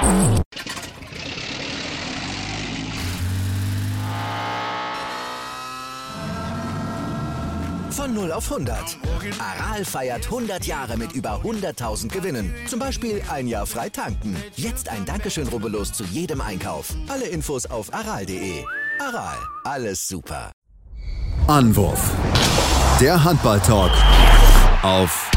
Von 0 auf 100. Aral feiert 100 Jahre mit über 100.000 Gewinnen. Zum Beispiel ein Jahr frei tanken. Jetzt ein Dankeschön, rubbellos zu jedem Einkauf. Alle Infos auf aral.de. Aral, alles super. Anwurf. Der Handball-Talk auf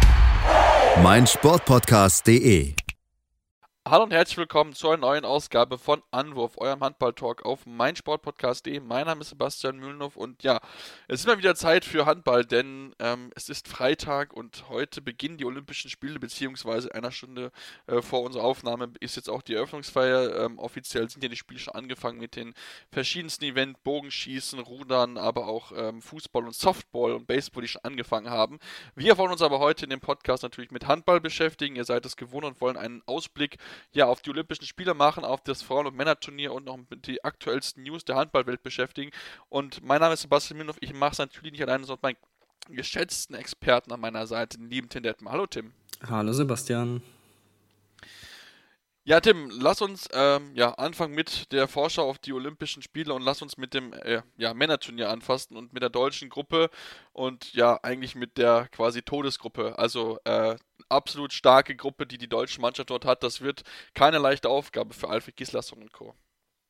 meinsportpodcast.de. Hallo und herzlich willkommen zu einer neuen Ausgabe von Anwurf, eurem Handball-Talk auf meinsportpodcast.de. Mein Name ist Sebastian Mühlenhoff und ja, es ist mal wieder Zeit für Handball, denn es ist Freitag und heute beginnen die Olympischen Spiele, beziehungsweise einer Stunde vor unserer Aufnahme ist jetzt auch die Eröffnungsfeier. Offiziell sind ja die Spiele schon angefangen mit den verschiedensten Events, Bogenschießen, Rudern, aber auch Fußball und Softball und Baseball, die schon angefangen haben. Wir wollen uns aber heute in dem Podcast natürlich mit Handball beschäftigen. Ihr seid es gewohnt und wollen einen Ausblick auf die Olympischen Spiele machen, auf das Frauen- und Männerturnier und noch mit die aktuellsten News der Handballwelt beschäftigen. Und mein Name ist Sebastian Mühlenhoff. Ich mache es natürlich nicht alleine, sondern meinen geschätzten Experten an meiner Seite, den lieben Tim Detmer. Hallo Tim. Hallo Sebastian. Ja, Tim, lass uns anfangen mit der Vorschau auf die Olympischen Spiele und lass uns mit dem Männerturnier anfassen und mit der deutschen Gruppe und ja, eigentlich mit der quasi Todesgruppe. Also absolut starke Gruppe, die die deutsche Mannschaft dort hat. Das wird keine leichte Aufgabe für Alfred Gislason und Co.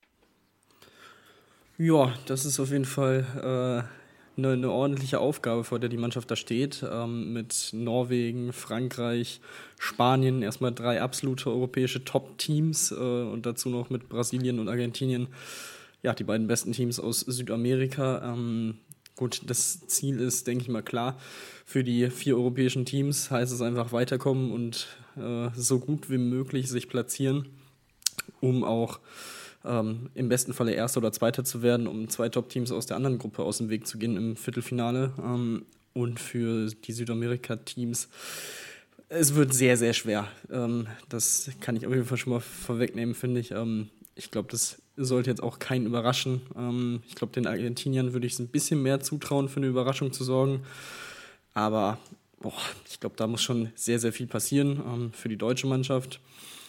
Ja, das ist auf jeden Fall eine ordentliche Aufgabe, vor der die Mannschaft da steht. Mit Norwegen, Frankreich, Spanien, erstmal 3 absolute europäische Top-Teams und dazu noch mit Brasilien und Argentinien, ja, die beiden besten Teams aus Südamerika. Gut, das Ziel ist, denke ich mal, klar. Für die 4 europäischen Teams heißt es einfach weiterkommen und so gut wie möglich sich platzieren, um auch im besten Falle Erster oder Zweiter zu werden, um 2 Top-Teams aus der anderen Gruppe aus dem Weg zu gehen im Viertelfinale. Und für die Südamerika-Teams, es wird sehr, sehr schwer. Das kann ich auf jeden Fall schon mal vorwegnehmen, finde ich. Ich glaube, das sollte jetzt auch keinen überraschen. Ich glaube, den Argentiniern würde ich es ein bisschen mehr zutrauen, für eine Überraschung zu sorgen. Aber ich glaube, da muss schon sehr, sehr viel passieren für die deutsche Mannschaft.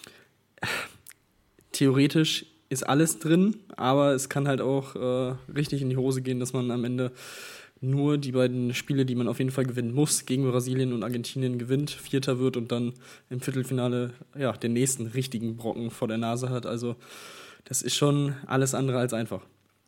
Theoretisch ist alles drin, aber es kann halt auch richtig in die Hose gehen, dass man am Ende nur die beiden Spiele, die man auf jeden Fall gewinnen muss, gegen Brasilien und Argentinien gewinnt, Vierter wird und dann im Viertelfinale den nächsten richtigen Brocken vor der Nase hat. Also das ist schon alles andere als einfach.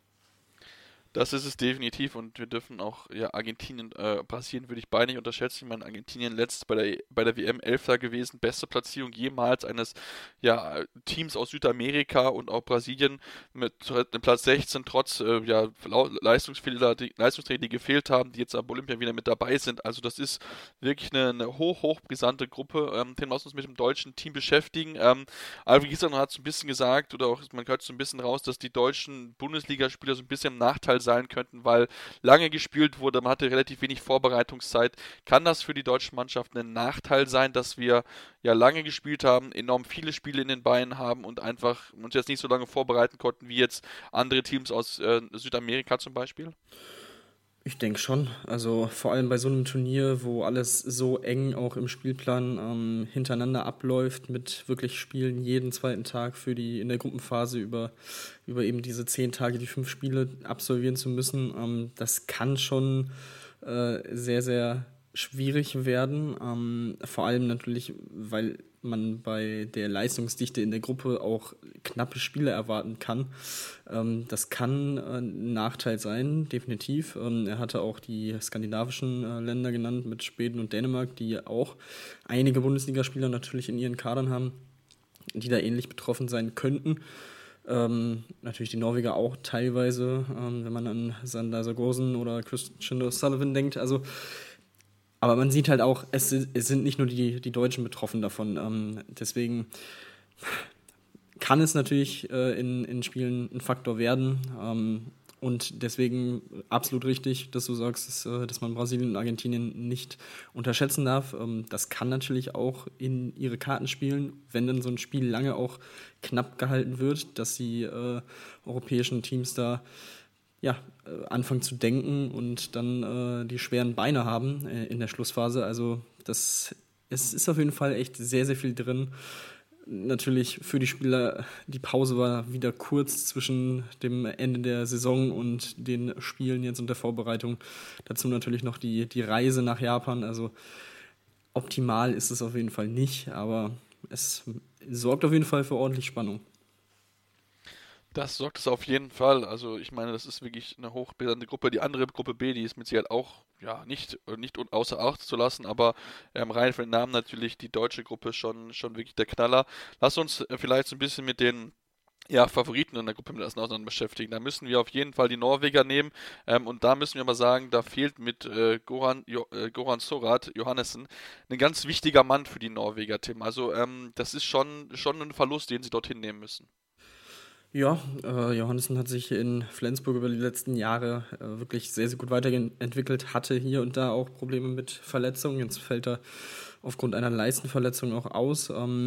Das ist es definitiv und wir dürfen auch, Argentinien, Brasilien würde ich beide nicht unterschätzen. Ich meine, Argentinien letztes bei der WM 11. gewesen, beste Platzierung jemals eines Teams aus Südamerika und auch Brasilien mit Platz 16, trotz Leistungsträger, die gefehlt haben, die jetzt ab Olympia wieder mit dabei sind. Also das ist wirklich eine hoch brisante Gruppe. Lass uns mit dem deutschen Team beschäftigen. Alfred Gislason hat so ein bisschen gesagt, oder auch man hört so ein bisschen raus, dass die deutschen Bundesligaspieler so ein bisschen im Nachteil sein könnten, weil lange gespielt wurde, man hatte relativ wenig Vorbereitungszeit. Kann das für die deutsche Mannschaft ein Nachteil sein, dass wir lange gespielt haben, enorm viele Spiele in den Beinen haben und einfach uns jetzt nicht so lange vorbereiten konnten, wie jetzt andere Teams aus Südamerika zum Beispiel? Ich denke schon. Also vor allem bei so einem Turnier, wo alles so eng auch im Spielplan hintereinander abläuft, mit wirklich Spielen jeden zweiten Tag in der Gruppenphase über eben diese 10 Tage, die 5 Spiele absolvieren zu müssen, das kann schon sehr, sehr schwierig werden. Vor allem natürlich, weil man bei der Leistungsdichte in der Gruppe auch knappe Spiele erwarten kann. Das kann ein Nachteil sein, definitiv. Er hatte auch die skandinavischen Länder genannt mit Schweden und Dänemark, die auch einige Bundesligaspieler natürlich in ihren Kadern haben, die da ähnlich betroffen sein könnten. Natürlich die Norweger auch teilweise, wenn man an Sander Sargosen oder Christian O'Sullivan denkt. Aber man sieht halt auch, es sind nicht nur die Deutschen betroffen davon. Deswegen kann es natürlich in Spielen ein Faktor werden. Und deswegen absolut richtig, dass du sagst, dass man Brasilien und Argentinien nicht unterschätzen darf. Das kann natürlich auch in ihre Karten spielen, wenn dann so ein Spiel lange auch knapp gehalten wird, dass die europäischen Teams da anfangen zu denken und dann die schweren Beine haben in der Schlussphase. Also es ist auf jeden Fall echt sehr, sehr viel drin. natürlich für die Spieler, die Pause war wieder kurz zwischen dem Ende der Saison und den Spielen jetzt und der Vorbereitung. Dazu natürlich noch die Reise nach Japan. Also optimal ist es auf jeden Fall nicht, aber es sorgt auf jeden Fall für ordentlich Spannung. Das sorgt es auf jeden Fall. Also ich meine, das ist wirklich eine hochbrisante Gruppe. Die andere Gruppe B, die ist mit Sicherheit auch nicht außer Acht zu lassen, aber rein von den Namen natürlich die deutsche Gruppe schon wirklich der Knaller. Lass uns vielleicht so ein bisschen mit den Favoriten in der Gruppe mit auseinander beschäftigen. Da müssen wir auf jeden Fall die Norweger nehmen und da müssen wir mal sagen, da fehlt mit Goran Sorat Johannessen ein ganz wichtiger Mann für die Norweger, Tim. Also das ist schon ein Verlust, den sie dorthin nehmen müssen. Ja, Johannessen hat sich in Flensburg über die letzten Jahre wirklich sehr, sehr gut weiterentwickelt, hatte hier und da auch Probleme mit Verletzungen. Jetzt fällt er aufgrund einer Leistenverletzung auch aus.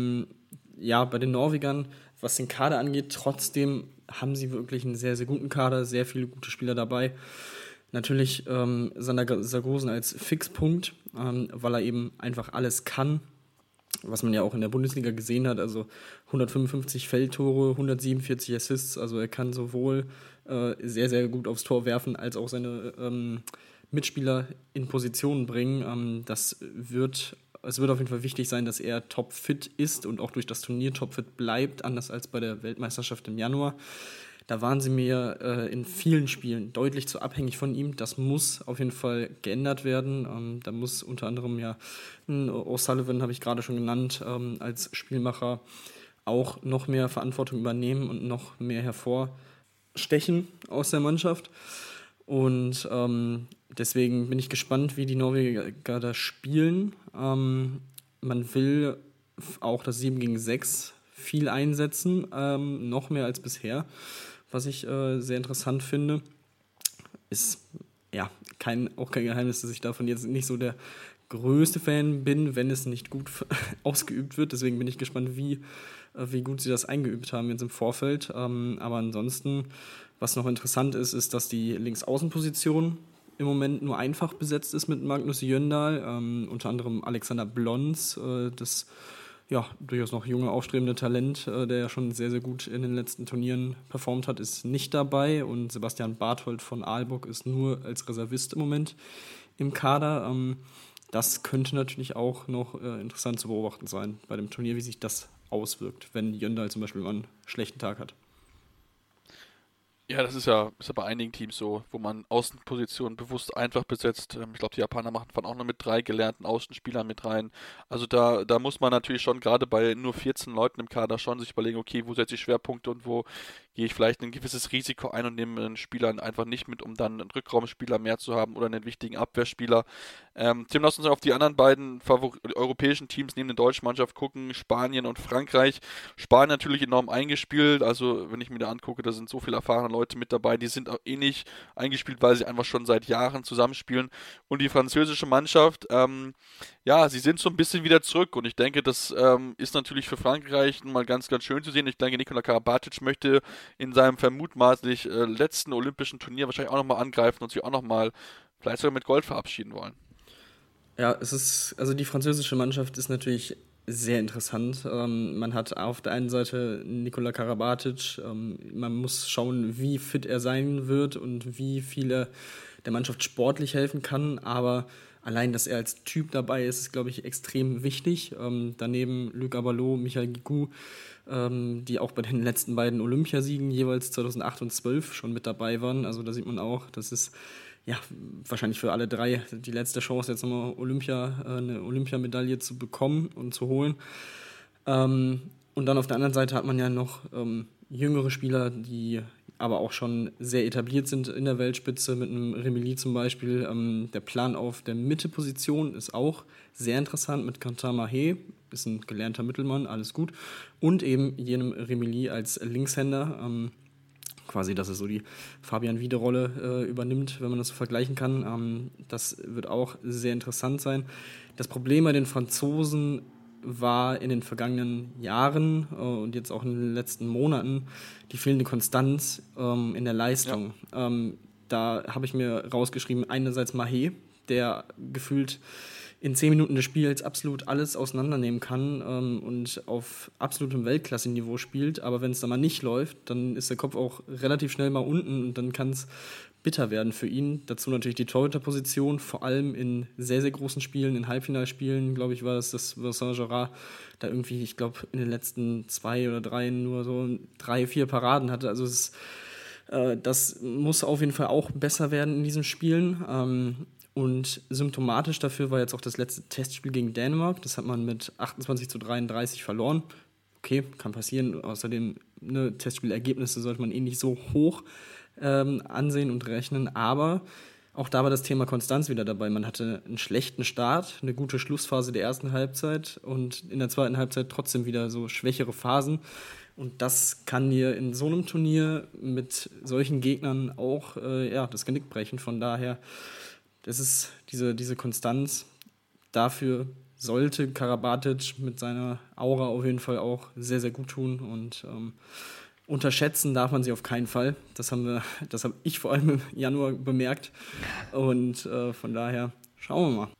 Bei den Norwegern, was den Kader angeht, trotzdem haben sie wirklich einen sehr, sehr guten Kader, sehr viele gute Spieler dabei. Natürlich Sander Sargosen als Fixpunkt, weil er eben einfach alles kann. Was man ja auch in der Bundesliga gesehen hat, also 155 Feldtore, 147 Assists, also er kann sowohl sehr, sehr gut aufs Tor werfen, als auch seine Mitspieler in Position bringen. Es wird auf jeden Fall wichtig sein, dass er topfit ist und auch durch das Turnier topfit bleibt, anders als bei der Weltmeisterschaft im Januar. Da waren sie mir in vielen Spielen deutlich zu abhängig von ihm. Das muss auf jeden Fall geändert werden. Da muss unter anderem O'Sullivan, habe ich gerade schon genannt, als Spielmacher auch noch mehr Verantwortung übernehmen und noch mehr hervorstechen aus der Mannschaft. Und deswegen bin ich gespannt, wie die Norweger da spielen. Man will auch das 7 gegen 6 viel einsetzen, noch mehr als bisher. Was ich sehr interessant finde, ist auch kein Geheimnis, dass ich davon jetzt nicht so der größte Fan bin, wenn es nicht gut ausgeübt wird. Deswegen bin ich gespannt, wie gut sie das eingeübt haben jetzt im Vorfeld. Aber ansonsten, was noch interessant ist, dass die Linksaußenposition im Moment nur einfach besetzt ist mit Magnus Jöndal, unter anderem Alexander Blons, das durchaus noch junge, aufstrebende Talent, der ja schon sehr, sehr gut in den letzten Turnieren performt hat, ist nicht dabei und Sebastian Barthold von Aalborg ist nur als Reservist im Moment im Kader. Das könnte natürlich auch noch interessant zu beobachten sein bei dem Turnier, wie sich das auswirkt, wenn Jöndal zum Beispiel mal einen schlechten Tag hat. Ja, das ist ja bei einigen Teams so, wo man Außenpositionen bewusst einfach besetzt. Ich glaube, die Japaner fahren auch noch mit 3 gelernten Außenspielern mit rein. Also da muss man natürlich schon gerade bei nur 14 Leuten im Kader schon sich überlegen, okay, wo setze ich Schwerpunkte und wo gehe ich vielleicht ein gewisses Risiko ein und nehme einen Spieler einfach nicht mit, um dann einen Rückraumspieler mehr zu haben oder einen wichtigen Abwehrspieler. Tim, lass uns auf die anderen beiden europäischen Teams neben der deutschen Mannschaft gucken, Spanien und Frankreich. Spanien natürlich enorm eingespielt, also wenn ich mir da angucke, da sind so viele erfahrene Leute mit dabei, die sind auch ähnlich eingespielt, weil sie einfach schon seit Jahren zusammenspielen. Und die französische Mannschaft, sie sind so ein bisschen wieder zurück und ich denke, das ist natürlich für Frankreich mal ganz, ganz schön zu sehen. Ich denke, Nikola Karabatic möchte in seinem vermutmaßlich letzten olympischen Turnier wahrscheinlich auch nochmal angreifen und sich auch nochmal vielleicht sogar mit Gold verabschieden wollen. Ja, die französische Mannschaft ist natürlich sehr interessant. Man hat auf der einen Seite Nikola Karabatic, man muss schauen, wie fit er sein wird und wie viel er der Mannschaft sportlich helfen kann, aber allein, dass er als Typ dabei ist, glaube ich, extrem wichtig. Daneben Luc Abalo, Michael Guigou, die auch bei den letzten beiden Olympiasiegen jeweils 2008 und 2012 schon mit dabei waren. Also da sieht man auch, das ist wahrscheinlich für alle 3 die letzte Chance, jetzt nochmal eine Olympiamedaille zu bekommen und zu holen. Und dann auf der anderen Seite hat man ja noch jüngere Spieler, die aber auch schon sehr etabliert sind in der Weltspitze, mit einem Remili zum Beispiel. Der Plan auf der Mitteposition ist auch sehr interessant mit Quentin Mahé, ist ein gelernter Mittelmann, alles gut. Und eben jenem Remili als Linkshänder, quasi, dass er so die Fabian Wiede-Rolle übernimmt, wenn man das so vergleichen kann. Das wird auch sehr interessant sein. Das Problem bei den Franzosen war in den vergangenen Jahren und jetzt auch in den letzten Monaten die fehlende Konstanz in der Leistung. Ja. Da habe ich mir rausgeschrieben, einerseits Mahé, der gefühlt in 10 Minuten des Spiels absolut alles auseinandernehmen kann und auf absolutem Weltklasse-Niveau spielt. Aber wenn es dann mal nicht läuft, dann ist der Kopf auch relativ schnell mal unten und dann kann es bitter werden für ihn. Dazu natürlich die Torhüterposition, vor allem in sehr, sehr großen Spielen, in Halbfinalspielen, glaube ich, war es das Saint-Gerard, da irgendwie, ich glaube, in den letzten 2 oder 3 nur so 3, 4 Paraden hatte. Also das muss auf jeden Fall auch besser werden in diesen Spielen. Und symptomatisch dafür war jetzt auch das letzte Testspiel gegen Dänemark. Das hat man mit 28:33 verloren. Okay, kann passieren. Außerdem, Testspielergebnisse sollte man nicht so hoch ansehen und rechnen. Aber auch da war das Thema Konstanz wieder dabei. Man hatte einen schlechten Start, eine gute Schlussphase der ersten Halbzeit und in der zweiten Halbzeit trotzdem wieder so schwächere Phasen. Und das kann dir in so einem Turnier mit solchen Gegnern auch das Genick brechen. Von daher, das ist diese Konstanz. Dafür sollte Karabatic mit seiner Aura auf jeden Fall auch sehr, sehr gut tun. Und unterschätzen darf man sie auf keinen Fall. Das habe ich vor allem im Januar bemerkt. Und von daher schauen wir mal.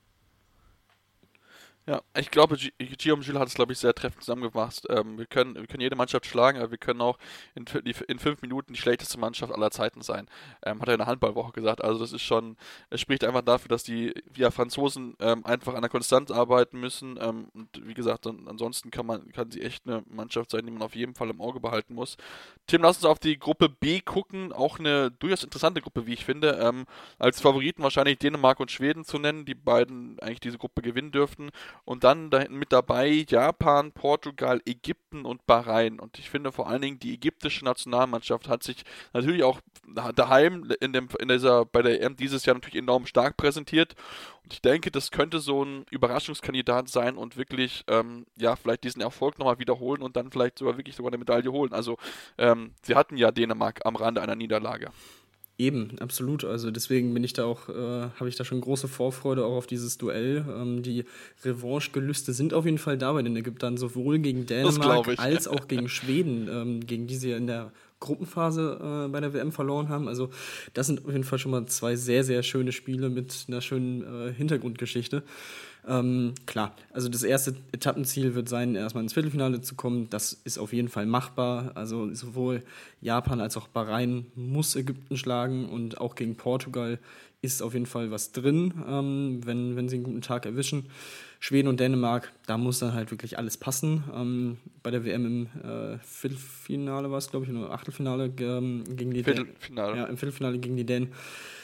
Ja, ich glaube, Guillaume Jules hat es, glaube ich, sehr treffend zusammengefasst. Wir können jede Mannschaft schlagen, aber wir können auch in 5 Minuten die schlechteste Mannschaft aller Zeiten sein. Hat er in der Handballwoche gesagt. Also das ist schon, es spricht einfach dafür, dass die Franzosen einfach an der Konstanz arbeiten müssen. Und wie gesagt, ansonsten kann sie echt eine Mannschaft sein, die man auf jeden Fall im Auge behalten muss. Tim, lass uns auf die Gruppe B gucken. Auch eine durchaus interessante Gruppe, wie ich finde. Als Favoriten wahrscheinlich Dänemark und Schweden zu nennen, die beiden eigentlich diese Gruppe gewinnen dürften. Und dann da hinten mit dabei Japan, Portugal, Ägypten und Bahrain. Und ich finde vor allen Dingen, die ägyptische Nationalmannschaft hat sich natürlich auch daheim bei der EM dieses Jahr natürlich enorm stark präsentiert. Und ich denke, das könnte so ein Überraschungskandidat sein und wirklich, vielleicht diesen Erfolg nochmal wiederholen und dann vielleicht sogar eine Medaille holen. Also, sie hatten ja Dänemark am Rande einer Niederlage. Eben, absolut. Also deswegen habe ich da schon große Vorfreude auch auf dieses Duell. Die Revanche-Gelüste sind auf jeden Fall da bei den Ägyptern, sowohl gegen Dänemark als auch gegen Schweden, gegen die sie in der Gruppenphase bei der WM verloren haben. Also das sind auf jeden Fall schon mal 2 sehr, sehr schöne Spiele mit einer schönen Hintergrundgeschichte. Klar, also das erste Etappenziel wird sein, erstmal ins Viertelfinale zu kommen. Das ist auf jeden Fall machbar. Also sowohl Japan als auch Bahrain muss Ägypten schlagen und auch gegen Portugal ist auf jeden Fall was drin, wenn sie einen guten Tag erwischen. Schweden und Dänemark, da muss dann halt wirklich alles passen. Bei der WM im Viertelfinale war es, glaube ich, oder Achtelfinale gegen die Dänen. Ja, im Viertelfinale gegen die Dänen.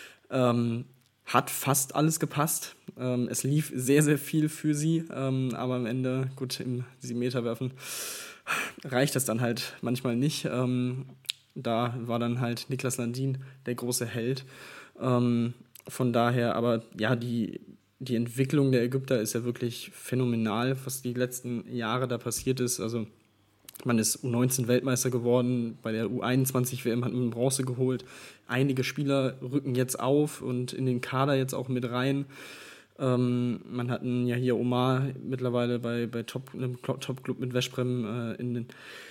Hat fast alles gepasst. Es lief sehr, sehr viel für sie, aber am Ende, gut, im 7-Meter werfen reicht das dann halt manchmal nicht. Da war dann halt Niklas Landin der große Held. Von daher, aber ja, die Entwicklung der Ägypter ist ja wirklich phänomenal, was die letzten Jahre da passiert ist. Also man ist U19-Weltmeister geworden, bei der U21-WM hat man Bronze geholt. Einige Spieler rücken jetzt auf und in den Kader jetzt auch mit rein. Man hat ja hier Omar mittlerweile bei einem Top-Club mit Veszprem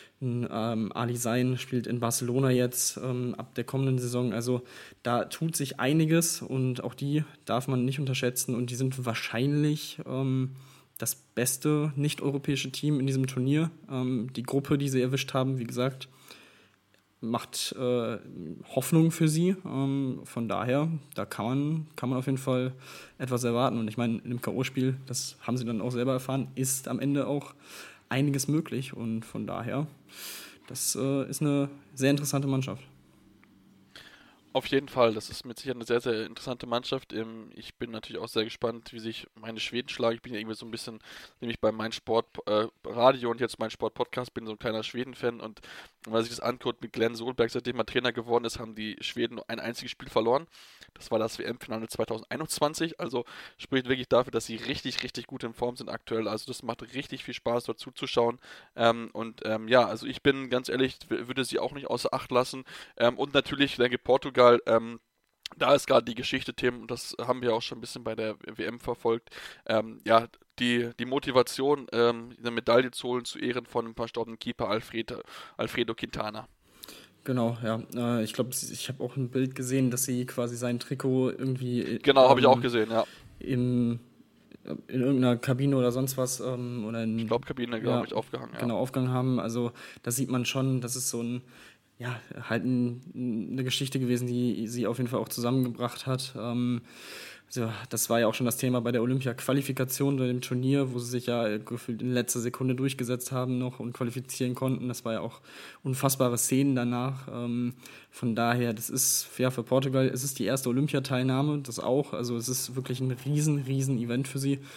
Ali Zayn spielt in Barcelona jetzt ab der kommenden Saison. Also da tut sich einiges und auch die darf man nicht unterschätzen und die sind wahrscheinlich das beste nicht-europäische Team in diesem Turnier. Die Gruppe, die sie erwischt haben, wie gesagt, macht Hoffnung für sie. Von daher, da kann man auf jeden Fall etwas erwarten. Und ich meine, in dem K.O.-Spiel, das haben sie dann auch selber erfahren, ist am Ende auch einiges möglich. Und von daher, das ist eine sehr interessante Mannschaft. Auf jeden Fall, das ist mit Sicherheit eine sehr, sehr interessante Mannschaft. Ich bin natürlich auch sehr gespannt, wie sich meine Schweden schlagen. Ich bin ja irgendwie so ein bisschen, nämlich bei meinem Radio und jetzt mein Sport-Podcast, bin so ein kleiner Schweden-Fan und wenn man sich das anguckt mit Glenn Solberg, seitdem er Trainer geworden ist, haben die Schweden nur ein einziges Spiel verloren. Das war das WM-Finale 2021, also spricht wirklich dafür, dass sie richtig, richtig gut in Form sind aktuell. Also das macht richtig viel Spaß, dort zuzuschauen. Also ich bin ganz ehrlich, würde sie auch nicht außer Acht lassen. Und natürlich, ich denke, Portugal, da ist gerade die Geschichte, Tim, und das haben wir auch schon ein bisschen bei der WM verfolgt, die Motivation, eine Medaille zu holen zu Ehren von einem verstorbenen Keeper Alfredo Quintana. Genau, ja. Ich glaube, ich habe auch ein Bild gesehen, dass sie quasi sein Trikot irgendwie... Genau, habe ich auch gesehen, ja. in irgendeiner Kabine oder sonst was oder in Staubkabine, glaube ich, aufgehangen. Ja. Genau, aufgehangen haben. Also da sieht man schon, das ist so eine Geschichte gewesen, die sie auf jeden Fall auch zusammengebracht hat. Also das war ja auch schon das Thema bei der Olympia-Qualifikation, bei dem Turnier, wo sie sich ja gefühlt in letzter Sekunde durchgesetzt haben noch und qualifizieren konnten. Das war ja auch unfassbare Szenen danach. Von daher, das ist fair für Portugal. Es ist die erste Olympiateilnahme, das auch. Also es ist wirklich ein riesen Event für sie.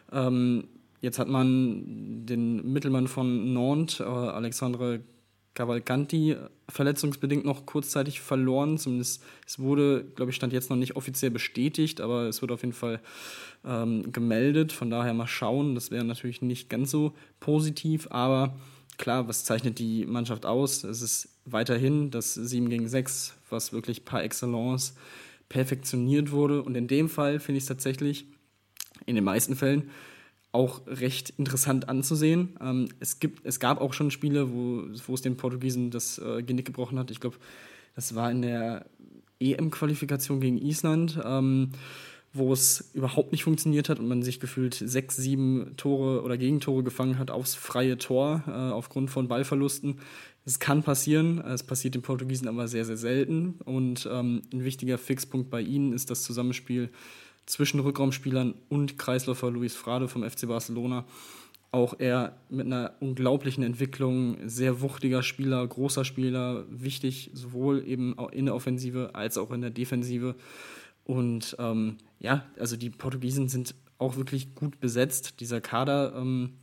Jetzt hat man den Mittelmann von Nantes, Alexandre Cavalcanti, verletzungsbedingt noch kurzzeitig verloren. Zumindest es wurde, glaube ich, stand jetzt noch nicht offiziell bestätigt, aber es wird auf jeden Fall gemeldet. Von daher mal schauen. Das wäre natürlich nicht ganz so positiv, aber klar, was zeichnet die Mannschaft aus? Es ist weiterhin das 7 gegen 6, was wirklich par excellence perfektioniert wurde. Und in dem Fall finde ich es tatsächlich in den meisten Fällen auch recht interessant anzusehen. Es gab auch schon Spiele, wo es den Portugiesen das Genick gebrochen hat. Ich glaube, das war in der EM-Qualifikation gegen Island, wo es überhaupt nicht funktioniert hat und man sich gefühlt 6, 7 Tore oder Gegentore gefangen hat aufs freie Tor aufgrund von Ballverlusten. Es kann passieren, es passiert den Portugiesen aber sehr, sehr selten. Und ein wichtiger Fixpunkt bei ihnen ist das Zusammenspiel zwischen Rückraumspielern und Kreisläufer Luis Frade vom FC Barcelona. Auch er mit einer unglaublichen Entwicklung, sehr wuchtiger Spieler, großer Spieler, wichtig sowohl eben in der Offensive als auch in der Defensive. Und also die Portugiesen sind auch wirklich gut besetzt. Dieser Kader,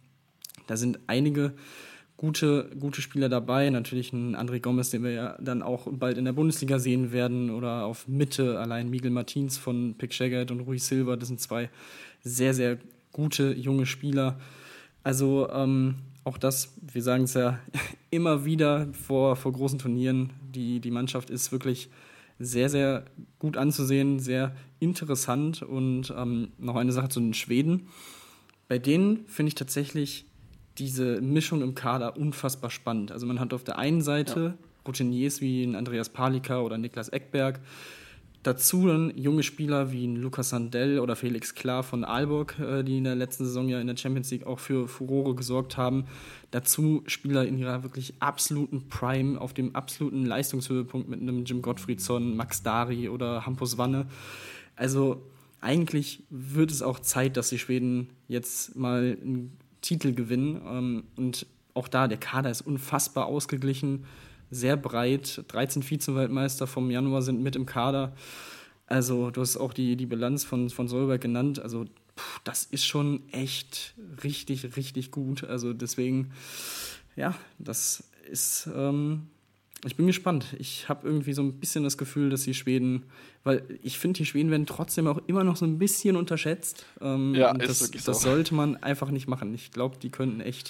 da sind einige gute Spieler dabei. Natürlich ein André Gomes, den wir ja dann auch bald in der Bundesliga sehen werden. Oder auf Mitte allein Miguel Martins von Pick Szeged und Rui Silva. Das sind 2 sehr, sehr gute junge Spieler. Also auch das, wir sagen es ja immer wieder vor großen Turnieren, die Mannschaft ist wirklich sehr, sehr gut anzusehen, sehr interessant. Und noch eine Sache zu den Schweden. Bei denen finde ich tatsächlich diese Mischung im Kader unfassbar spannend. Also man hat auf der einen Seite Routiniers wie ein Andreas Palika oder Niklas Ekberg, dazu dann junge Spieler wie ein Lucas Sandell oder Felix Klar von Aalborg, die in der letzten Saison ja in der Champions League auch für Furore gesorgt haben. Dazu Spieler in ihrer wirklich absoluten Prime, auf dem absoluten Leistungshöhepunkt mit einem Jim Gottfriedson, Max Dari oder Hampus Wanne. Also eigentlich wird es auch Zeit, dass die Schweden jetzt mal einen Titel gewinnen. Und auch da, der Kader ist unfassbar ausgeglichen, sehr breit. 13 Vize-Weltmeister vom Januar sind mit im Kader. Also du hast auch die Bilanz von Solberg genannt. Also das ist schon echt richtig gut. Also deswegen, ja, das ist... ich bin gespannt. Ich habe irgendwie so ein bisschen das Gefühl, dass die Schweden, weil ich finde, die Schweden werden trotzdem auch immer noch so ein bisschen unterschätzt. Ist wirklich so. Das sollte man einfach nicht machen. Ich glaube, die könnten echt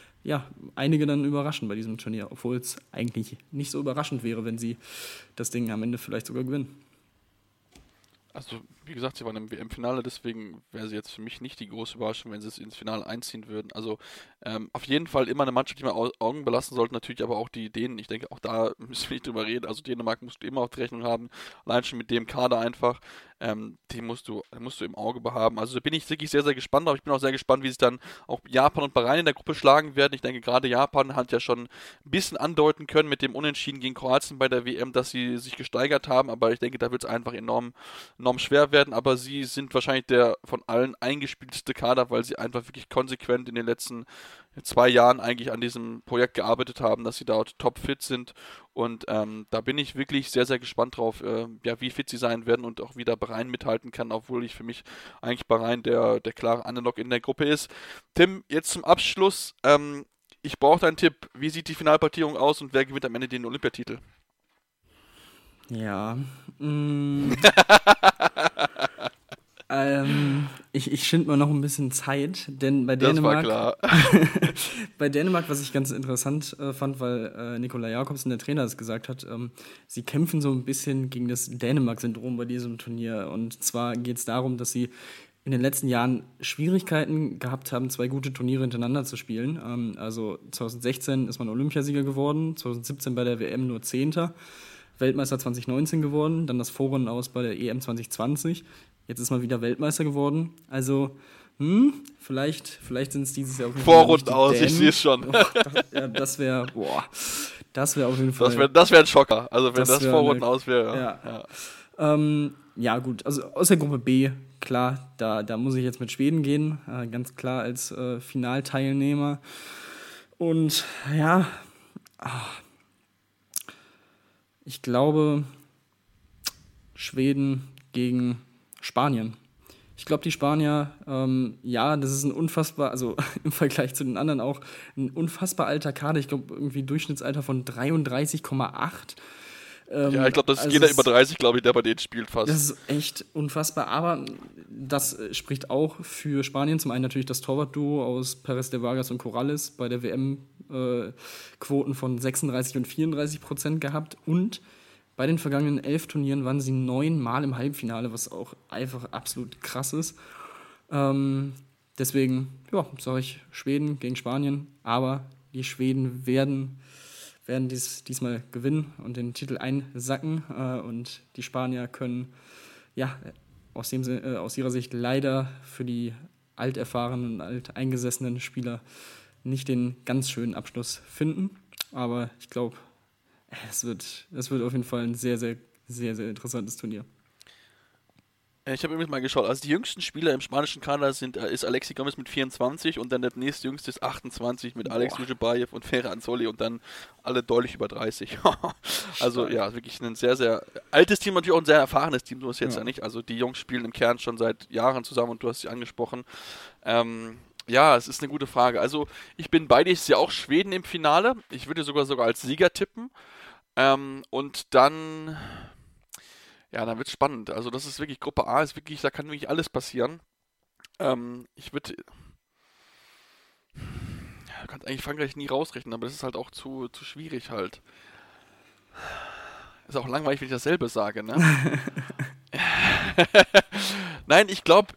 einige dann überraschen bei diesem Turnier, obwohl es eigentlich nicht so überraschend wäre, wenn sie das Ding am Ende vielleicht sogar gewinnen. Also, wie gesagt, sie waren im WM-Finale, deswegen wäre sie jetzt für mich nicht die große Überraschung, wenn sie es ins Finale einziehen würden. Also, auf jeden Fall immer eine Mannschaft, die man Augen belassen sollte, natürlich aber auch die Dänen. Ich denke, auch da müssen wir nicht drüber reden. Also, Dänemark musst du immer auf die Rechnung haben, allein schon mit dem Kader einfach. Die musst du im Auge behaben. Also, da bin ich wirklich sehr, sehr gespannt, aber ich bin auch sehr gespannt, wie sich dann auch Japan und Bahrain in der Gruppe schlagen werden. Ich denke, gerade Japan hat ja schon ein bisschen andeuten können mit dem Unentschieden gegen Kroatien bei der WM, dass sie sich gesteigert haben, aber ich denke, da wird es einfach enorm schwer werden, aber sie sind wahrscheinlich der von allen eingespielteste Kader, weil sie einfach wirklich konsequent in den letzten 2 Jahren eigentlich an diesem Projekt gearbeitet haben, dass sie dort topfit sind und da bin ich wirklich sehr, sehr gespannt drauf, wie fit sie sein werden und auch wie da Bahrain mithalten kann, obwohl ich für mich eigentlich Bahrain der klare Underdog in der Gruppe ist. Tim, jetzt zum Abschluss, ich brauche deinen Tipp, wie sieht die Finalpartierung aus und wer gewinnt am Ende den Olympiatitel? Ja, ich schind mal noch ein bisschen Zeit, denn bei Dänemark, das war klar. bei Dänemark, was ich ganz interessant fand, weil Nikolaj Jakobsen, der Trainer, es gesagt hat, sie kämpfen so ein bisschen gegen das Dänemark-Syndrom bei diesem Turnier. Und zwar geht es darum, dass sie in den letzten Jahren Schwierigkeiten gehabt haben, 2 gute Turniere hintereinander zu spielen. Also 2016 ist man Olympiasieger geworden, 2017 bei der WM nur 10. Weltmeister 2019 geworden, dann das Vorrunden aus bei der EM 2020. Jetzt ist man wieder Weltmeister geworden. Also Vielleicht sind es dieses Jahr auf jeden Vorrunden aus, ich sehe es schon. Das wäre auf jeden Fall. Das wäre ein Schocker. Also wenn das Vorrunden aus wäre. Ja, gut. Also aus der Gruppe B, klar, da muss ich jetzt mit Schweden gehen. Ganz klar als Finalteilnehmer. Und ja, ich glaube, Schweden gegen Spanien. Ich glaube, die Spanier, das ist ein unfassbar, also im Vergleich zu den anderen auch, ein unfassbar alter Kader. Ich glaube, irgendwie Durchschnittsalter von 33,8. Ich glaube, das ist jeder über 30, glaube ich, der bei denen spielt fast. Das ist echt unfassbar, aber das spricht auch für Spanien. Zum einen natürlich das Torwartduo aus Pérez de Vargas und Corrales bei der WM Quoten von 36% und 34% gehabt und bei den vergangenen 11 Turnieren waren sie 9 Mal im Halbfinale, was auch einfach absolut krass ist. Deswegen, sage ich Schweden gegen Spanien, aber die Schweden werden diesmal gewinnen und den Titel einsacken und die Spanier können aus ihrer Sicht leider für die alterfahrenen und alteingesessenen Spieler nicht den ganz schönen Abschluss finden, aber ich glaube, es wird auf jeden Fall ein sehr, sehr, sehr, sehr interessantes Turnier. Ich habe übrigens mal geschaut, also die jüngsten Spieler im spanischen Kader ist Alexi Gomez mit 24 und dann der nächstjüngste ist 28 mit Alex Mujebayev und Ferran Anzoli und dann alle deutlich über 30. Also ja, wirklich ein sehr, sehr altes Team, natürlich auch ein sehr erfahrenes Team, so ist jetzt ja nicht. Also die Jungs spielen im Kern schon seit Jahren zusammen und du hast sie angesprochen. Ja, es ist eine gute Frage. Also ich bin bei dir, ich sehe auch Schweden im Finale. Ich würde sogar als Sieger tippen. Und dann... Ja, dann wird es spannend. Also das ist wirklich, Gruppe A ist wirklich, da kann wirklich alles passieren. Ich würde... Ja, du kannst eigentlich Frankreich nie rausrechnen, aber das ist halt auch zu schwierig halt. Ist auch langweilig, wenn ich dasselbe sage, ne? Nein, ich glaube,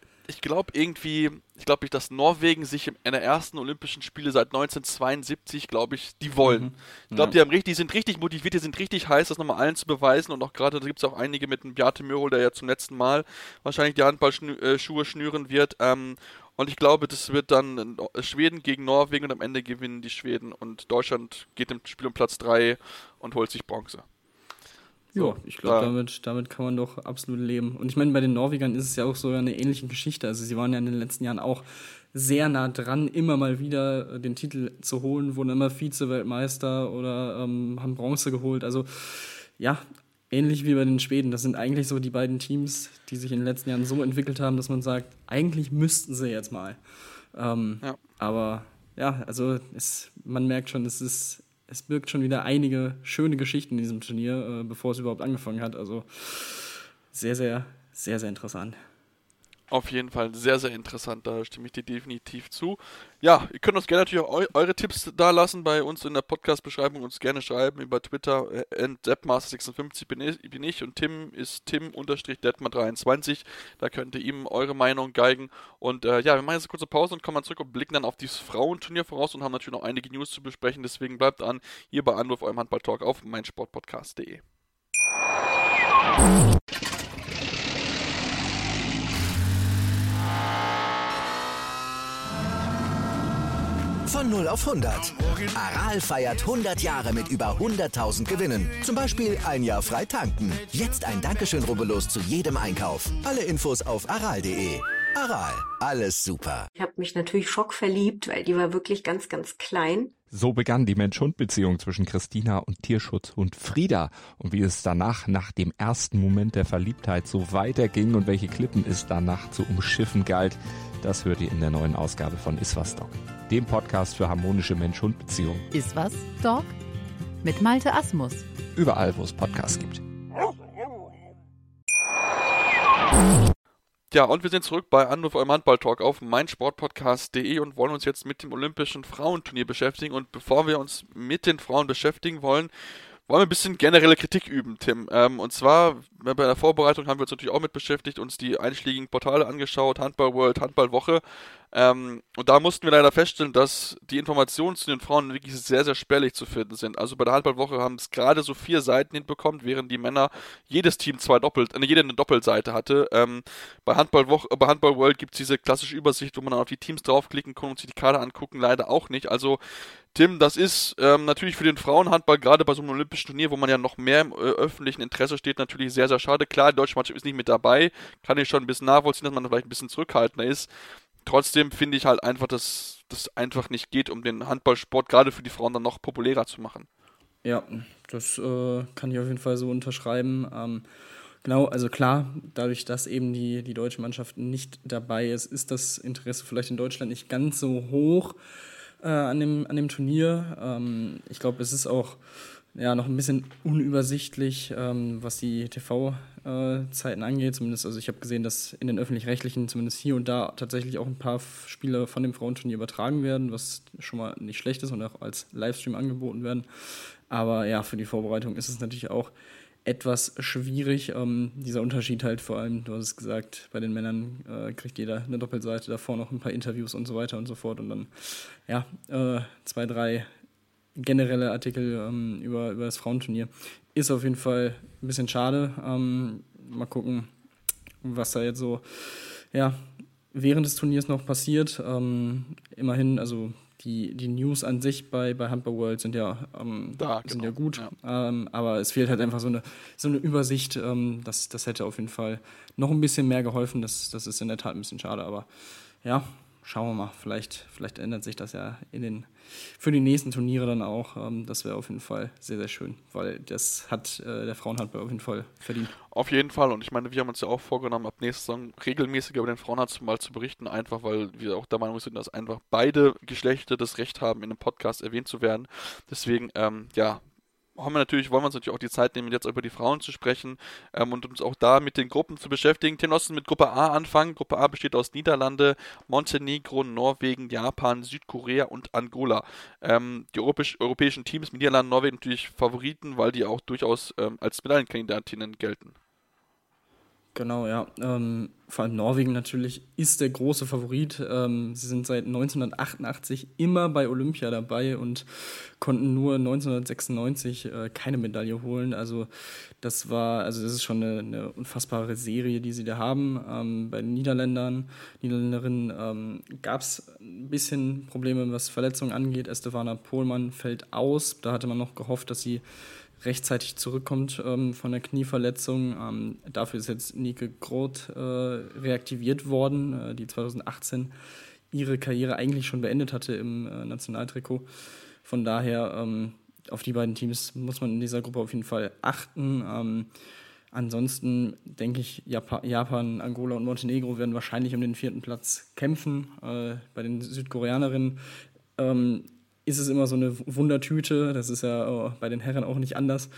dass Norwegen sich in der ersten Olympischen Spiele seit 1972, glaube ich, die wollen. Ich glaube, die sind richtig motiviert, die sind richtig heiß, das nochmal allen zu beweisen und auch gerade, da gibt es auch einige mit dem Bjarte Mürol, der ja zum letzten Mal wahrscheinlich die Handballschuhe schnüren wird. Und ich glaube, das wird dann Schweden gegen Norwegen und am Ende gewinnen die Schweden und Deutschland geht im Spiel um Platz 3 und holt sich Bronze. Ja, ich glaube, damit kann man doch absolut leben. Und ich meine, bei den Norwegern ist es ja auch so eine ähnliche Geschichte. Also sie waren ja in den letzten Jahren auch sehr nah dran, immer mal wieder den Titel zu holen, wurden immer Vize-Weltmeister oder haben Bronze geholt. Also ja, ähnlich wie bei den Schweden. Das sind eigentlich so die beiden Teams, die sich in den letzten Jahren so entwickelt haben, dass man sagt, eigentlich müssten sie jetzt mal. Aber ja, also man merkt schon, es birgt schon wieder einige schöne Geschichten in diesem Turnier, bevor es überhaupt angefangen hat. Also sehr, sehr, sehr, sehr interessant. Auf jeden Fall sehr, sehr interessant, da stimme ich dir definitiv zu. Ja, ihr könnt uns gerne natürlich auch eure Tipps da lassen, bei uns in der Podcast-Beschreibung uns gerne schreiben, über Twitter, @deppmaster56 bin ich und Tim ist Tim_Detmar23, da könnt ihr ihm eure Meinung geigen und wir machen jetzt eine kurze Pause und kommen dann zurück und blicken dann auf dieses Frauenturnier voraus und haben natürlich noch einige News zu besprechen, deswegen bleibt dran, hier bei Anruf, eurem Handball-Talk auf meinsportpodcast.de. Von 0 auf 100. Aral feiert 100 Jahre mit über 100.000 Gewinnen. Zum Beispiel ein Jahr frei tanken. Jetzt ein Dankeschön, rubbellos zu jedem Einkauf. Alle Infos auf aral.de. Aral, alles super. Ich habe mich natürlich schockverliebt, weil die war wirklich ganz, ganz klein. So begann die Mensch-Hund-Beziehung zwischen Christina und Tierschutzhund Frieda. Und wie es danach, nach dem ersten Moment der Verliebtheit, so weiterging und welche Klippen es danach zu umschiffen galt, das hört ihr in der neuen Ausgabe von Iswas Dog, dem Podcast für harmonische Mensch-Hund-Beziehungen. Iswas Dog mit Malte Asmus. Überall, wo es Podcasts gibt. Ja, und wir sind zurück bei Anruf eurem Handball-Talk auf meinsportpodcast.de und wollen uns jetzt mit dem Olympischen Frauenturnier beschäftigen. Und bevor wir uns mit den Frauen beschäftigen wollen wir ein bisschen generelle Kritik üben, Tim. Und zwar, bei der Vorbereitung haben wir uns natürlich auch mit beschäftigt, uns die einschlägigen Portale angeschaut, Handball World, Handballwoche. Und da mussten wir leider feststellen, dass die Informationen zu den Frauen wirklich sehr, sehr spärlich zu finden sind. Also bei der Handballwoche haben es gerade so 4 Seiten hinbekommen, während die Männer jedes Team jede eine Doppelseite hatte. Bei Handball World gibt es diese klassische Übersicht, wo man dann auf die Teams draufklicken kann und sich die Kader angucken, leider auch nicht. Also Tim, das ist natürlich für den Frauenhandball, gerade bei so einem olympischen Turnier, wo man ja noch mehr im öffentlichen Interesse steht, natürlich sehr, sehr schade. Klar, die deutsche Mannschaft ist nicht mit dabei, kann ich schon ein bisschen nachvollziehen, dass man vielleicht ein bisschen zurückhaltender ist. Trotzdem finde ich halt einfach, dass das einfach nicht geht, um den Handballsport gerade für die Frauen dann noch populärer zu machen. Ja, das kann ich auf jeden Fall so unterschreiben. Genau, also klar, dadurch, dass eben die deutsche Mannschaft nicht dabei ist, ist das Interesse vielleicht in Deutschland nicht ganz so hoch an dem Turnier. Ich glaube, es ist auch noch ein bisschen unübersichtlich, was die TV-Zeiten angeht. Zumindest, also ich habe gesehen, dass in den Öffentlich-Rechtlichen zumindest hier und da tatsächlich auch ein paar Spiele von dem Frauenturnier übertragen werden, was schon mal nicht schlecht ist und auch als Livestream angeboten werden. Aber ja, für die Vorbereitung ist es natürlich auch etwas schwierig. Dieser Unterschied halt vor allem, du hast es gesagt, bei den Männern kriegt jeder eine Doppelseite, davor noch ein paar Interviews und so weiter und so fort und dann 2, 3 generelle Artikel über das Frauenturnier. Ist auf jeden Fall ein bisschen schade. Mal gucken, was da jetzt so während des Turniers noch passiert. Immerhin, also die News an sich bei Handball World sind ja gut, ja. Aber es fehlt halt einfach so eine Übersicht. Das hätte auf jeden Fall noch ein bisschen mehr geholfen. Das ist in der Tat ein bisschen schade, aber ja, schauen wir mal. Vielleicht ändert sich das ja für die nächsten Turniere dann auch. Das wäre auf jeden Fall sehr, sehr schön, weil das hat der Frauenhandball auf jeden Fall verdient. Auf jeden Fall, und ich meine, wir haben uns ja auch vorgenommen, ab nächster Saison regelmäßig über den Frauenhandball zu berichten, einfach weil wir auch der Meinung sind, dass einfach beide Geschlechter das Recht haben, in einem Podcast erwähnt zu werden. Deswegen, wollen wir uns natürlich auch die Zeit nehmen, jetzt über die Frauen zu sprechen und uns auch da mit den Gruppen zu beschäftigen. Tim, lass uns mit Gruppe A anfangen. Gruppe A besteht aus Niederlande, Montenegro, Norwegen, Japan, Südkorea und Angola. Die europäischen Teams mit Niederlande und Norwegen natürlich Favoriten, weil die auch durchaus als Medaillenkandidatinnen gelten. Genau, ja. Vor allem Norwegen natürlich ist der große Favorit. Sie sind seit 1988 immer bei Olympia dabei und konnten nur 1996 keine Medaille holen. Also das ist schon eine unfassbare Serie, die sie da haben. Bei den Niederländerinnen gab es ein bisschen Probleme, was Verletzungen angeht. Estefana Pohlmann fällt aus. Da hatte man noch gehofft, dass sie rechtzeitig zurückkommt von der Knieverletzung. Dafür ist jetzt Nike Groth reaktiviert worden, die 2018 ihre Karriere eigentlich schon beendet hatte im Nationaltrikot. Von daher, auf die beiden Teams muss man in dieser Gruppe auf jeden Fall achten. Ansonsten denke ich, Japan, Angola und Montenegro werden wahrscheinlich um den 4. Platz kämpfen. Bei den Südkoreanerinnen ist es immer so eine Wundertüte, das ist ja bei den Herren auch nicht anders,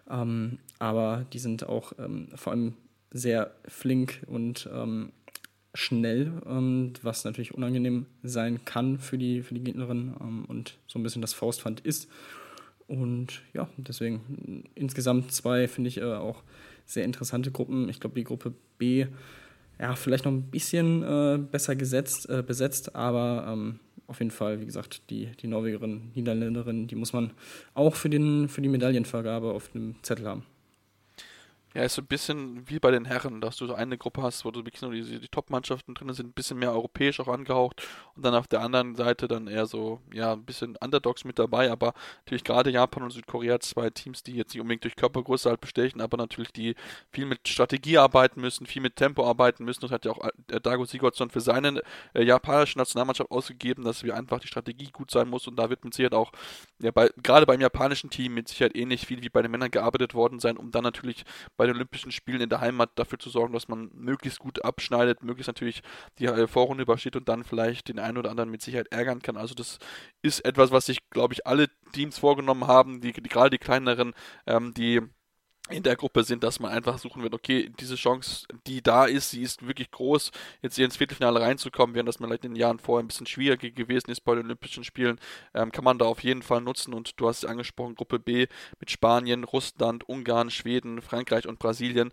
aber die sind auch vor allem sehr flink und schnell, was natürlich unangenehm sein kann für die Gegnerin und so ein bisschen das Faustpfand ist. Und ja, deswegen insgesamt 2 finde ich auch sehr interessante Gruppen. Ich glaube, die Gruppe B vielleicht noch ein bisschen besser besetzt, aber auf jeden Fall, wie gesagt, die Norwegerin, Niederländerin, die muss man auch für die Medaillenvergabe auf dem Zettel haben. Ja, ist so ein bisschen wie bei den Herren, dass du so eine Gruppe hast, wo du wirklich nur die Top-Mannschaften drin sind, ein bisschen mehr europäisch auch angehaucht und dann auf der anderen Seite dann eher so, ein bisschen Underdogs mit dabei, aber natürlich gerade Japan und Südkorea 2 Teams, die jetzt nicht unbedingt durch Körpergröße halt bestechen, aber natürlich die viel mit Strategie arbeiten müssen, viel mit Tempo arbeiten müssen. Das hat ja auch Dago Sigurdsson für seine japanische Nationalmannschaft ausgegeben, dass wir einfach die Strategie gut sein muss und da wird mit Sicherheit auch, gerade beim japanischen Team mit Sicherheit ähnlich viel wie bei den Männern gearbeitet worden sein, um dann natürlich bei den Olympischen Spielen in der Heimat dafür zu sorgen, dass man möglichst gut abschneidet, möglichst natürlich die Vorrunde übersteht und dann vielleicht den einen oder anderen mit Sicherheit ärgern kann. Also das ist etwas, was sich, glaube ich, alle Teams vorgenommen haben, gerade die kleineren, die in der Gruppe sind, dass man einfach suchen wird, okay, diese Chance, die da ist, sie ist wirklich groß, jetzt hier ins Viertelfinale reinzukommen, während das vielleicht in den Jahren vorher ein bisschen schwieriger gewesen ist bei den Olympischen Spielen, kann man da auf jeden Fall nutzen und du hast es angesprochen, Gruppe B mit Spanien, Russland, Ungarn, Schweden, Frankreich und Brasilien.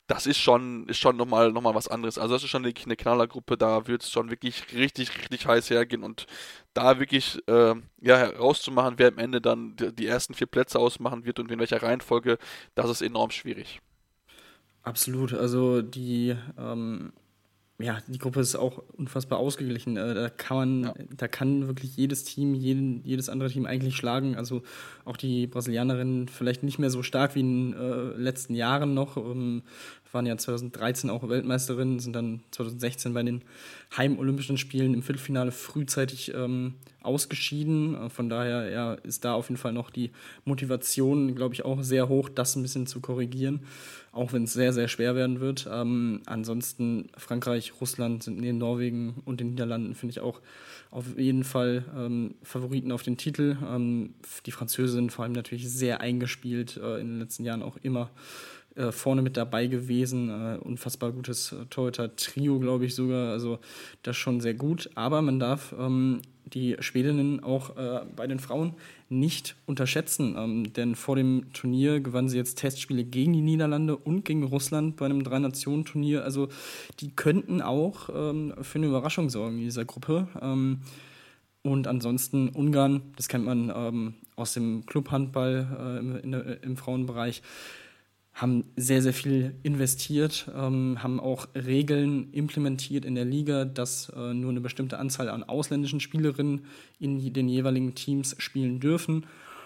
das ist schon nochmal was anderes. Also das ist schon eine Knallergruppe, da wird es schon wirklich richtig, richtig heiß hergehen und da wirklich herauszumachen, wer am Ende dann die ersten 4 Plätze ausmachen wird und in welcher Reihenfolge, das ist enorm schwierig. Absolut, also die Gruppe ist auch unfassbar ausgeglichen. Da kann wirklich jedes Team, jedes andere Team eigentlich schlagen. Also auch die Brasilianerinnen vielleicht nicht mehr so stark wie in den letzten Jahren noch. Waren ja 2013 auch Weltmeisterinnen, sind dann 2016 bei den Heimolympischen Spielen im Viertelfinale frühzeitig ausgeschieden. Von daher ist da auf jeden Fall noch die Motivation, glaube ich, auch sehr hoch, das ein bisschen zu korrigieren, auch wenn es sehr, sehr schwer werden wird. Ansonsten Frankreich, Russland sind neben Norwegen und den Niederlanden, finde ich, auch auf jeden Fall Favoriten auf den Titel. Die Französinnen vor allem natürlich sehr eingespielt, in den letzten Jahren auch immer vorne mit dabei gewesen. Unfassbar gutes Torhüter-Trio, glaube ich sogar. Also das schon sehr gut. Aber man darf die Schwedinnen auch bei den Frauen nicht unterschätzen. Denn vor dem Turnier gewannen sie jetzt Testspiele gegen die Niederlande und gegen Russland bei einem 3-Nationen-Turnier. Also die könnten auch für eine Überraschung sorgen in dieser Gruppe. Und ansonsten Ungarn, das kennt man aus dem Clubhandball im Frauenbereich, haben sehr, sehr viel investiert, haben auch Regeln implementiert in der Liga, dass nur eine bestimmte Anzahl an ausländischen Spielerinnen in den jeweiligen Teams spielen dürfen.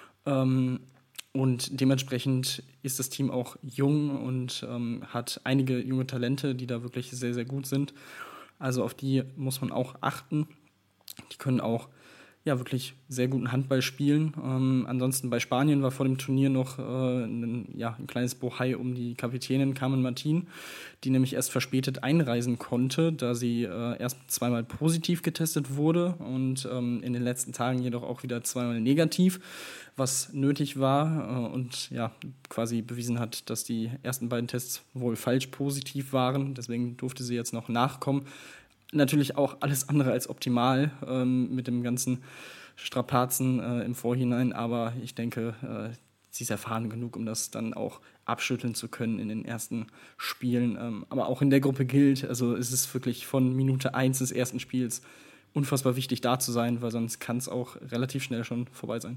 Und dementsprechend ist das Team auch jung und hat einige junge Talente, die da wirklich sehr, sehr gut sind. Also auf die muss man auch achten. Die können auch wirklich sehr guten Handball spielen. Ansonsten bei Spanien war vor dem Turnier noch ein kleines Bohai um die Kapitänin Carmen Martin, die nämlich erst verspätet einreisen konnte, da sie erst 2-mal positiv getestet wurde und in den letzten Tagen jedoch auch wieder 2-mal negativ, was nötig war und quasi bewiesen hat, dass die ersten beiden Tests wohl falsch positiv waren. Deswegen durfte sie jetzt noch nachkommen. Natürlich auch alles andere als optimal mit dem ganzen Strapazen im Vorhinein, aber ich denke, sie ist erfahren genug, um das dann auch abschütteln zu können in den ersten Spielen. Aber auch in der Gruppe gilt, also es ist wirklich von Minute 1 des ersten Spiels unfassbar wichtig, da zu sein, weil sonst kann es auch relativ schnell schon vorbei sein.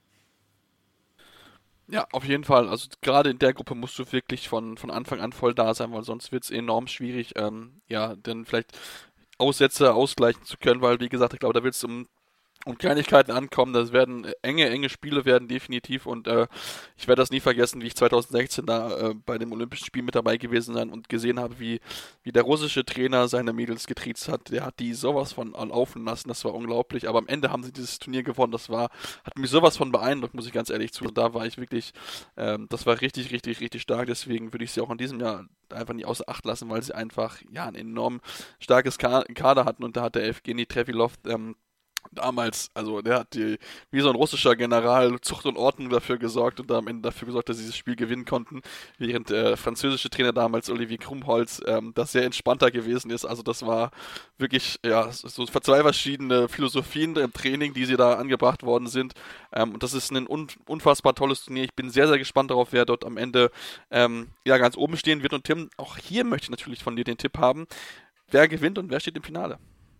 Ja, auf jeden Fall. Also gerade in der Gruppe musst du wirklich von Anfang an voll da sein, weil sonst wird es enorm schwierig, dann vielleicht Aussätze ausgleichen zu können, weil, wie gesagt, ich glaube, da wird es um Kleinigkeiten ankommen. Das werden enge Spiele werden definitiv und ich werde das nie vergessen, wie ich 2016 da bei dem Olympischen Spiel mit dabei gewesen sein und gesehen habe, wie der russische Trainer seine Mädels getriezt hat. Der hat die sowas von laufen lassen, das war unglaublich, aber am Ende haben sie dieses Turnier gewonnen, hat mich sowas von beeindruckt, muss ich ganz ehrlich zu. Und da war ich wirklich, das war richtig, richtig, richtig stark, deswegen würde ich sie auch in diesem Jahr einfach nicht außer Acht lassen, weil sie einfach ein enorm starkes Kader hatten und da hat der Evgeny Trevilov damals, also der hat wie so ein russischer General Zucht und Ordnung dafür gesorgt und da am Ende dafür gesorgt, dass sie dieses Spiel gewinnen konnten, während der französische Trainer damals, Olivier Krumholz, das sehr entspannter gewesen ist. Also das war wirklich, so zwei verschiedene Philosophien im Training, die sie da angebracht worden sind. Und das ist ein unfassbar tolles Turnier. Ich bin sehr, sehr gespannt darauf, wer dort am Ende ganz oben stehen wird. Und Tim, auch hier möchte ich natürlich von dir den Tipp haben, wer gewinnt und wer steht im Finale?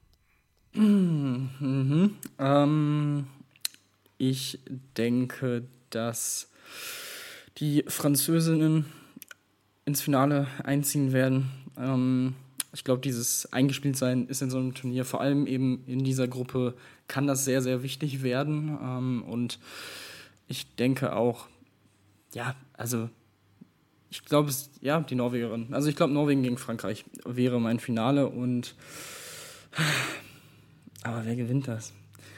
Ich denke, dass die Französinnen ins Finale einziehen werden. Ich glaube, dieses Eingespieltsein ist in so einem Turnier, vor allem eben in dieser Gruppe, kann das sehr, sehr wichtig werden. Und ich denke auch, ich glaube, die Norwegerin. Also ich glaube, Norwegen gegen Frankreich wäre mein Finale und aber wer gewinnt das?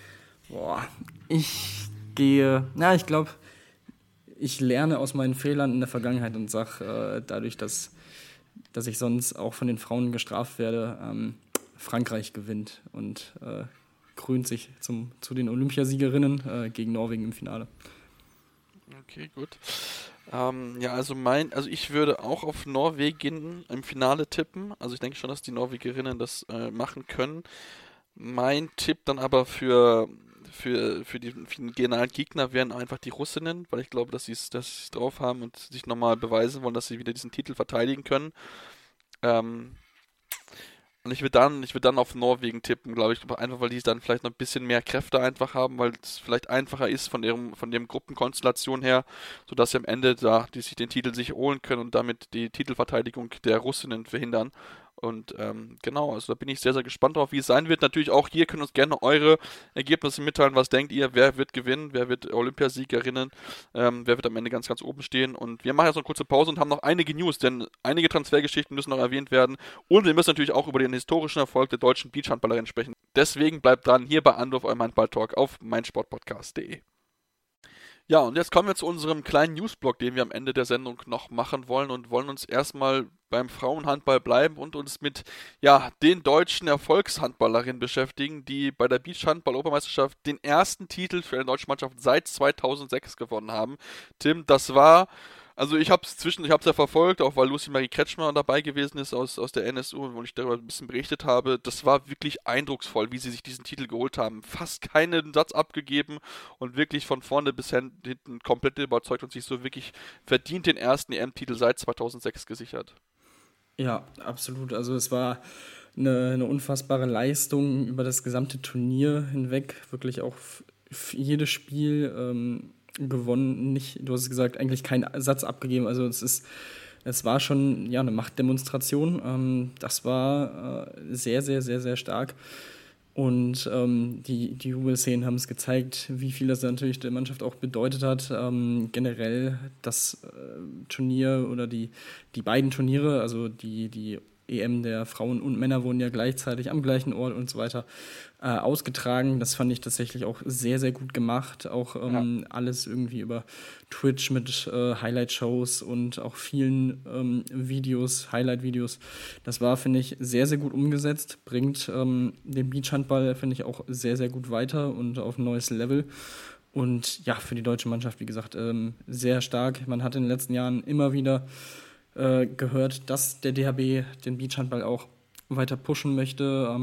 Ich glaube, ich lerne aus meinen Fehlern in der Vergangenheit und sage, dadurch, dass ich sonst auch von den Frauen gestraft werde, Frankreich gewinnt und krönt sich zu den Olympiasiegerinnen gegen Norwegen im Finale. Okay, gut. Also ich würde auch auf Norwegen im Finale tippen. Also ich denke schon, dass die Norwegerinnen das machen können. Mein Tipp dann aber für für den genialen Gegner wären einfach die Russinnen, weil ich glaube, dass sie es drauf haben und sich nochmal beweisen wollen, dass sie wieder diesen Titel verteidigen können. Und ich würde dann auf Norwegen tippen, glaube ich, einfach weil die dann vielleicht noch ein bisschen mehr Kräfte einfach haben, weil es vielleicht einfacher ist von deren Gruppenkonstellation her, sodass sie am Ende die sich den Titel sich holen können und damit die Titelverteidigung der Russinnen verhindern. Und genau, also da bin ich sehr, sehr gespannt drauf, wie es sein wird. Natürlich auch hier können uns gerne eure Ergebnisse mitteilen. Was denkt ihr? Wer wird gewinnen? Wer wird Olympiasiegerinnen? Wer wird am Ende ganz, ganz oben stehen? Und wir machen jetzt noch eine kurze Pause und haben noch einige News, denn einige Transfergeschichten müssen noch erwähnt werden. Und wir müssen natürlich auch über den historischen Erfolg der deutschen Beachhandballerin sprechen. Deswegen bleibt dran hier bei Anwurf, eurem Handball-Talk auf meinsportpodcast.de. Ja, und jetzt kommen wir zu unserem kleinen Newsblock, den wir am Ende der Sendung noch machen wollen und wollen uns erstmal beim Frauenhandball bleiben und uns mit den deutschen Erfolgshandballerinnen beschäftigen, die bei der Beachhandball-Europameisterschaft den ersten Titel für eine deutsche Mannschaft seit 2006 gewonnen haben. Tim, das war... Also ich habe es ja verfolgt, auch weil Lucy Marie Kretschmer dabei gewesen ist aus der NSU, wo ich darüber ein bisschen berichtet habe. Das war wirklich eindrucksvoll, wie sie sich diesen Titel geholt haben. Fast keinen Satz abgegeben und wirklich von vorne bis hinten komplett überzeugt und sich so wirklich verdient den ersten EM-Titel seit 2006 gesichert. Ja, absolut. Also es war eine unfassbare Leistung über das gesamte Turnier hinweg. Wirklich auch jedes Spiel gewonnen, du hast es gesagt, eigentlich keinen Satz abgegeben, also es war schon eine Machtdemonstration, das war sehr, sehr, sehr, sehr stark und die Jubelszenen haben es gezeigt, wie viel das natürlich der Mannschaft auch bedeutet hat, generell das Turnier oder die beiden Turniere, also die EM der Frauen und Männer wurden ja gleichzeitig am gleichen Ort und so weiter ausgetragen. Das fand ich tatsächlich auch sehr, sehr gut gemacht. Auch alles irgendwie über Twitch mit Highlight-Shows und auch vielen Highlight-Videos. Das war, finde ich, sehr, sehr gut umgesetzt. Bringt den Beachhandball, finde ich, auch sehr, sehr gut weiter und auf ein neues Level. Und ja, für die deutsche Mannschaft, wie gesagt, sehr stark. Man hat in den letzten Jahren immer wieder gehört, dass der DHB den Beachhandball auch weiter pushen möchte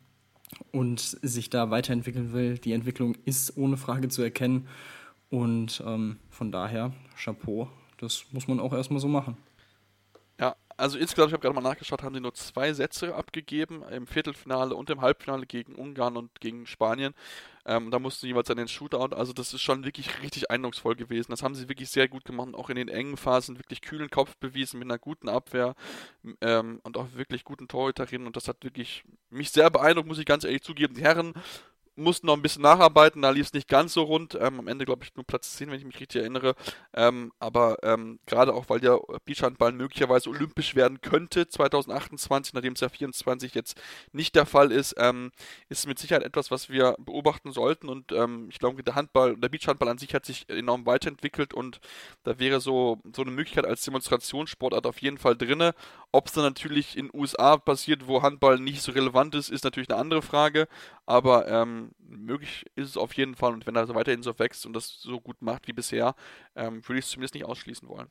und sich da weiterentwickeln will. Die Entwicklung ist ohne Frage zu erkennen und von daher Chapeau, das muss man auch erstmal so machen. Ja, also insgesamt, ich habe gerade mal nachgeschaut, haben sie nur 2 Sätze abgegeben, im Viertelfinale und im Halbfinale gegen Ungarn und gegen Spanien. Da mussten sie jeweils an den Shootout, also das ist schon wirklich richtig eindrucksvoll gewesen. Das haben sie wirklich sehr gut gemacht, auch in den engen Phasen wirklich kühlen Kopf bewiesen mit einer guten Abwehr und auch wirklich guten Torhüterinnen und das hat wirklich mich sehr beeindruckt, muss ich ganz ehrlich zugeben. Die Herren mussten noch ein bisschen nacharbeiten, da lief es nicht ganz so rund. Am Ende, glaube ich, nur Platz 10, wenn ich mich richtig erinnere. Aber gerade auch, weil der Beachhandball möglicherweise olympisch werden könnte, 2028, nachdem es ja 24 jetzt nicht der Fall ist, ist mit Sicherheit etwas, was wir beobachten sollten. Und ich glaube, der Beachhandball an sich hat sich enorm weiterentwickelt und da wäre so eine Möglichkeit als Demonstrationssportart auf jeden Fall drin. Ob es dann natürlich in den USA passiert, wo Handball nicht so relevant ist natürlich eine andere Frage. Aber möglich ist es auf jeden Fall und wenn er so weiterhin so wächst und das so gut macht wie bisher, würde ich es zumindest nicht ausschließen wollen.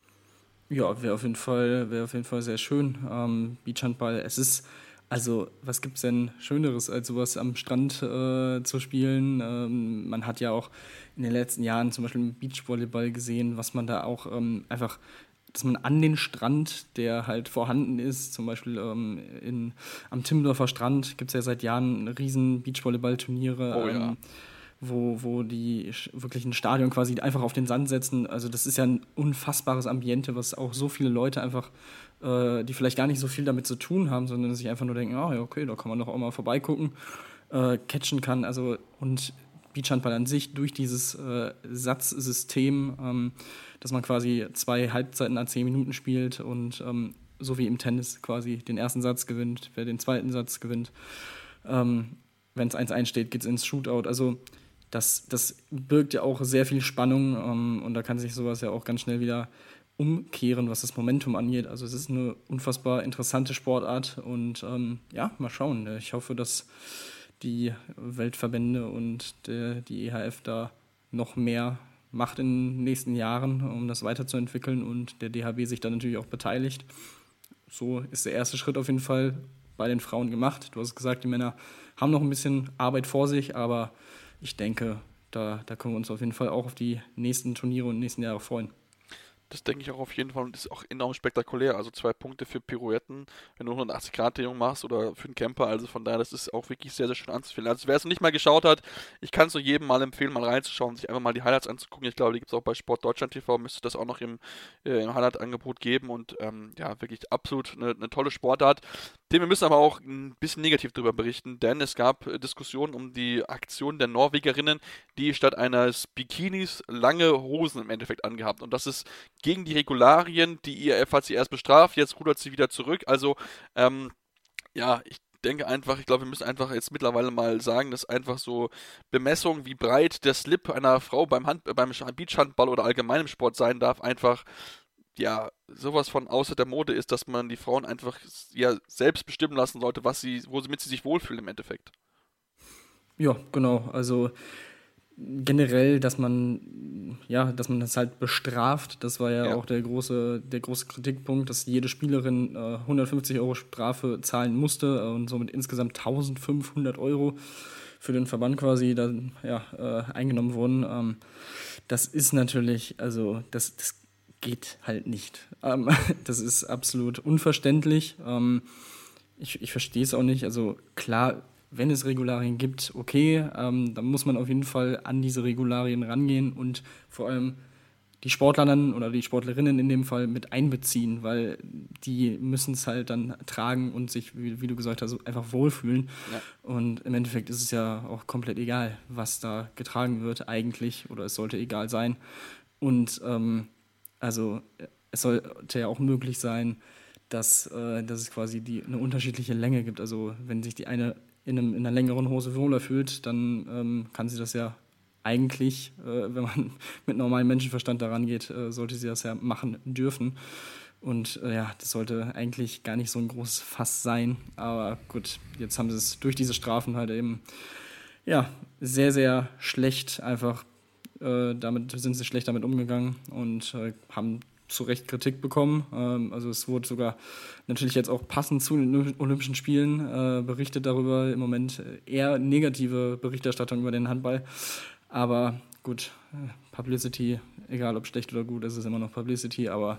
Ja, wäre auf jeden Fall sehr schön. Beachhandball, es ist, also was gibt es denn Schöneres, als sowas am Strand zu spielen? Man hat ja auch in den letzten Jahren zum Beispiel im Beachvolleyball gesehen, was man da auch einfach, dass man an den Strand, der halt vorhanden ist, zum Beispiel am Timmendorfer Strand gibt es ja seit Jahren riesen Beachvolleyball-Turniere, wo die wirklich ein Stadion quasi einfach auf den Sand setzen. Also das ist ja ein unfassbares Ambiente, was auch so viele Leute einfach, die vielleicht gar nicht so viel damit zu tun haben, sondern sich einfach nur denken, okay, da kann man doch auch mal vorbeigucken, catchen kann. Also und Beachhandball an sich durch dieses Satzsystem, dass man quasi 2 Halbzeiten an 10 Minuten spielt und so wie im Tennis quasi den ersten Satz gewinnt, wer den zweiten Satz gewinnt. Wenn es 1-1 steht, geht es ins Shootout. Also das birgt ja auch sehr viel Spannung und da kann sich sowas ja auch ganz schnell wieder umkehren, was das Momentum angeht. Also es ist eine unfassbar interessante Sportart und mal schauen. Ich hoffe, dass die Weltverbände und die EHF da noch mehr macht in den nächsten Jahren, um das weiterzuentwickeln und der DHB sich dann natürlich auch beteiligt. So ist der erste Schritt auf jeden Fall bei den Frauen gemacht. Du hast gesagt, die Männer haben noch ein bisschen Arbeit vor sich, aber ich denke, da können wir uns auf jeden Fall auch auf die nächsten Turniere und nächsten Jahre freuen. Das denke ich auch auf jeden Fall und ist auch enorm spektakulär. Also 2 Punkte für Pirouetten, wenn du 180-Grad-Drehung machst oder für einen Camper. Also von daher, das ist auch wirklich sehr, sehr schön anzufühlen. Also wer es noch nicht mal geschaut hat, ich kann es nur jedem mal empfehlen, mal reinzuschauen, sich einfach mal die Highlights anzugucken. Ich glaube, die gibt es auch bei Sport Deutschland TV, müsste das auch noch im Highlight-Angebot geben und ja, wirklich absolut eine tolle Sportart. Wir müssen aber auch ein bisschen negativ darüber berichten, denn es gab Diskussionen um die Aktion der Norwegerinnen, die statt eines Bikinis lange Hosen im Endeffekt angehabt. Und das ist gegen die Regularien, die IAF hat sie erst bestraft, jetzt rudert sie wieder zurück. Also, ja, ich denke einfach, ich glaube, wir müssen einfach jetzt mittlerweile mal sagen, dass einfach so Bemessung, wie breit der Slip einer Frau beim Beachhandball oder allgemeinem Sport sein darf, einfach ja, sowas von außer der Mode ist, dass man die Frauen einfach ja selbst bestimmen lassen sollte, womit sie sich wohlfühlen im Endeffekt. Ja, genau. Also generell, dass man das halt bestraft, das war ja auch der große Kritikpunkt, dass jede Spielerin 150 € Strafe zahlen musste und somit insgesamt 1.500 € für den Verband quasi dann eingenommen wurden. Das ist natürlich, also das geht halt nicht. Das ist absolut unverständlich. Ich verstehe es auch nicht. Also klar, wenn es Regularien gibt, okay, dann muss man auf jeden Fall an diese Regularien rangehen und vor allem die Sportlerinnen oder die Sportlerinnen in dem Fall mit einbeziehen, weil die müssen es halt dann tragen und sich, wie du gesagt hast, einfach wohlfühlen. Ja. Und im Endeffekt ist es ja auch komplett egal, was da getragen wird eigentlich, oder es sollte egal sein. Und also es sollte ja auch möglich sein, dass es quasi eine unterschiedliche Länge gibt. Also wenn sich die eine in einer längeren Hose wohler fühlt, dann kann sie das ja eigentlich, wenn man mit normalem Menschenverstand daran geht, sollte sie das ja machen dürfen. Und das sollte eigentlich gar nicht so ein großes Fass sein. Aber gut, jetzt haben sie es durch diese Strafen halt eben sehr, sehr schlecht einfach sind sie schlecht damit umgegangen und haben zu Recht Kritik bekommen. Also es wurde sogar natürlich jetzt auch passend zu den Olympischen Spielen berichtet darüber. Im Moment eher negative Berichterstattung über den Handball. Aber gut, Publicity, egal ob schlecht oder gut, ist es immer noch Publicity. Aber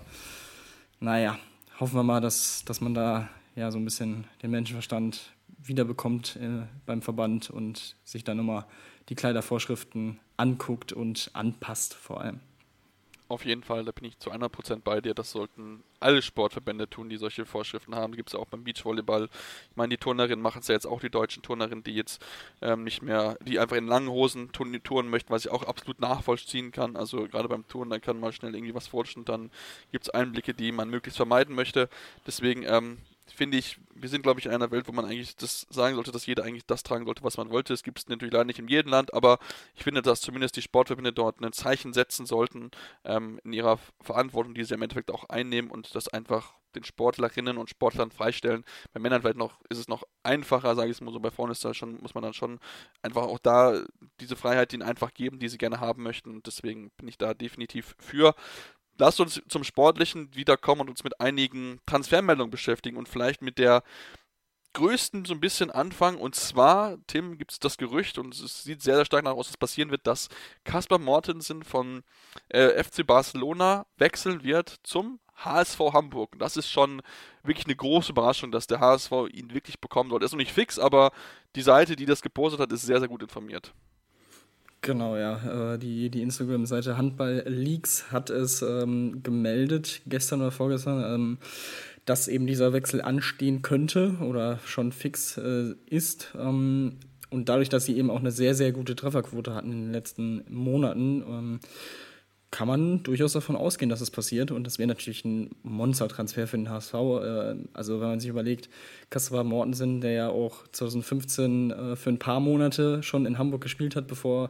naja, hoffen wir mal, dass man da ja so ein bisschen den Menschenverstand wiederbekommt beim Verband und sich dann nochmal die Kleidervorschriften anguckt und anpasst vor allem. Auf jeden Fall, da bin ich zu 100% bei dir. Das sollten alle Sportverbände tun, die solche Vorschriften haben. Die gibt es auch beim Beachvolleyball. Ich meine, die Turnerinnen machen es ja jetzt auch, die deutschen Turnerinnen, die jetzt nicht mehr, die einfach in langen Hosen turnen möchten, was ich auch absolut nachvollziehen kann. Also gerade beim Turnen, da kann mal schnell irgendwie was vorstellen und dann gibt es Einblicke, die man möglichst vermeiden möchte. Deswegen finde ich, wir sind, glaube ich, in einer Welt, wo man eigentlich das sagen sollte, dass jeder eigentlich das tragen sollte, was man wollte. Es gibt es natürlich leider nicht in jedem Land, aber ich finde, dass zumindest die Sportverbände dort ein Zeichen setzen sollten in ihrer Verantwortung, die sie im Endeffekt auch einnehmen und das einfach den Sportlerinnen und Sportlern freistellen. Bei Männern vielleicht ist es noch einfacher, sage ich es mal so, bei Frauen muss man dann schon einfach auch da diese Freiheit ihnen einfach geben, die sie gerne haben möchten und deswegen bin ich da definitiv für. Lasst uns zum Sportlichen wiederkommen und uns mit einigen Transfermeldungen beschäftigen und vielleicht mit der größten so ein bisschen anfangen. Und zwar, Tim, gibt es das Gerücht und es sieht sehr, sehr stark nach aus, dass passieren wird, dass Kasper Mortensen von FC Barcelona wechseln wird zum HSV Hamburg. Und das ist schon wirklich eine große Überraschung, dass der HSV ihn wirklich bekommen soll. Er ist noch nicht fix, aber die Seite, die das gepostet hat, ist sehr, sehr gut informiert. Genau, ja. Die Instagram-Seite Handball Leaks hat es gemeldet, gestern oder vorgestern, dass eben dieser Wechsel anstehen könnte oder schon fix ist. Und dadurch, dass sie eben auch eine sehr, sehr gute Trefferquote hatten in den letzten Monaten, kann man durchaus davon ausgehen, dass es passiert. Und das wäre natürlich ein Monstertransfer für den HSV. Also wenn man sich überlegt, Kasper Mortensen, der ja auch 2015 für ein paar Monate schon in Hamburg gespielt hat, bevor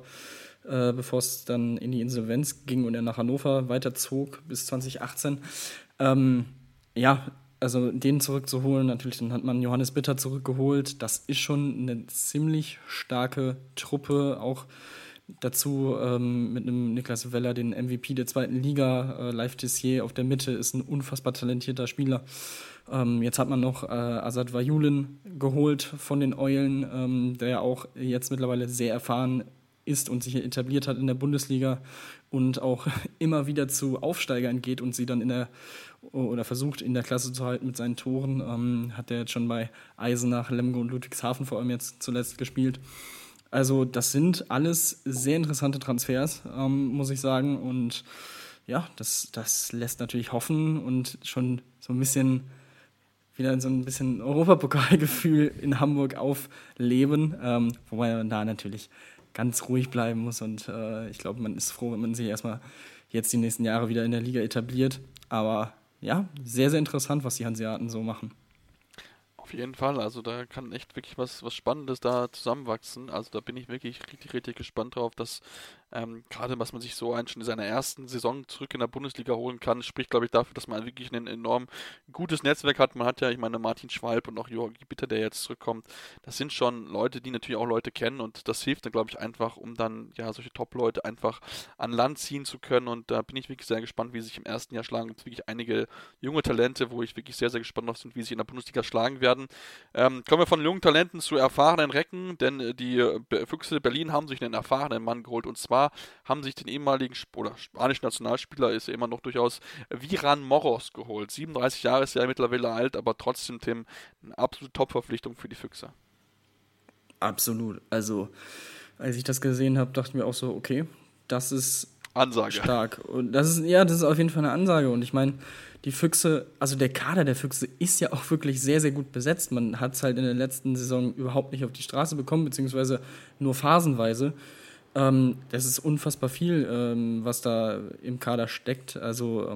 es dann in die Insolvenz ging und er nach Hannover weiterzog bis 2018. Also den zurückzuholen, natürlich, dann hat man Johannes Bitter zurückgeholt. Das ist schon eine ziemlich starke Truppe, auch dazu mit einem Niklas Weller, den MVP der 2. Liga, Leif Tissier auf der Mitte, ist ein unfassbar talentierter Spieler. Jetzt hat man noch Azad Vajulin geholt von den Eulen, der ja auch jetzt mittlerweile sehr erfahren ist und sich etabliert hat in der Bundesliga und auch immer wieder zu Aufsteigern geht und sie dann oder versucht in der Klasse zu halten mit seinen Toren. Hat er jetzt schon bei Eisenach, Lemgo und Ludwigshafen vor allem jetzt zuletzt gespielt. Also das sind alles sehr interessante Transfers, muss ich sagen. Und ja, das lässt natürlich hoffen und schon so ein bisschen wieder so ein bisschen Europapokalgefühl in Hamburg aufleben, wobei man da natürlich ganz ruhig bleiben muss und ich glaube, man ist froh, wenn man sich erstmal jetzt die nächsten Jahre wieder in der Liga etabliert. Aber ja, sehr, sehr interessant, was die Hanseaten so machen. Auf jeden Fall, also da kann echt wirklich was Spannendes da zusammenwachsen. Also da bin ich wirklich richtig, richtig gespannt drauf, dass gerade was man sich so schon in seiner ersten Saison zurück in der Bundesliga holen kann, spricht, glaube ich, dafür, dass man wirklich ein enorm gutes Netzwerk hat. Man hat ja, ich meine, Martin Schwalb und auch Jörg Bitter, der jetzt zurückkommt, das sind schon Leute, die natürlich auch Leute kennen und das hilft dann, glaube ich, einfach, um dann ja solche Top-Leute einfach an Land ziehen zu können und da bin ich wirklich sehr gespannt, wie sie sich im ersten Jahr schlagen. Es gibt wirklich einige junge Talente, wo ich wirklich sehr, sehr gespannt drauf bin, wie sie in der Bundesliga schlagen werden. Kommen wir von jungen Talenten zu erfahrenen Recken, denn die Füchse Berlin haben sich einen erfahrenen Mann geholt und zwar haben sich den ehemaligen spanischen Nationalspieler, ist ja immer noch durchaus, Viran Moros geholt. 37 Jahre ist er mittlerweile alt, aber trotzdem, Tim, eine absolute Top-Verpflichtung für die Füchse. Absolut. Also, als ich das gesehen habe, dachte ich mir auch so, okay, das ist Ansage. Stark. Und das ist auf jeden Fall eine Ansage. Und ich meine, die Füchse, also der Kader der Füchse ist ja auch wirklich sehr, sehr gut besetzt. Man hat es halt in der letzten Saison überhaupt nicht auf die Straße bekommen, beziehungsweise nur phasenweise. Das ist unfassbar viel, was da im Kader steckt. Also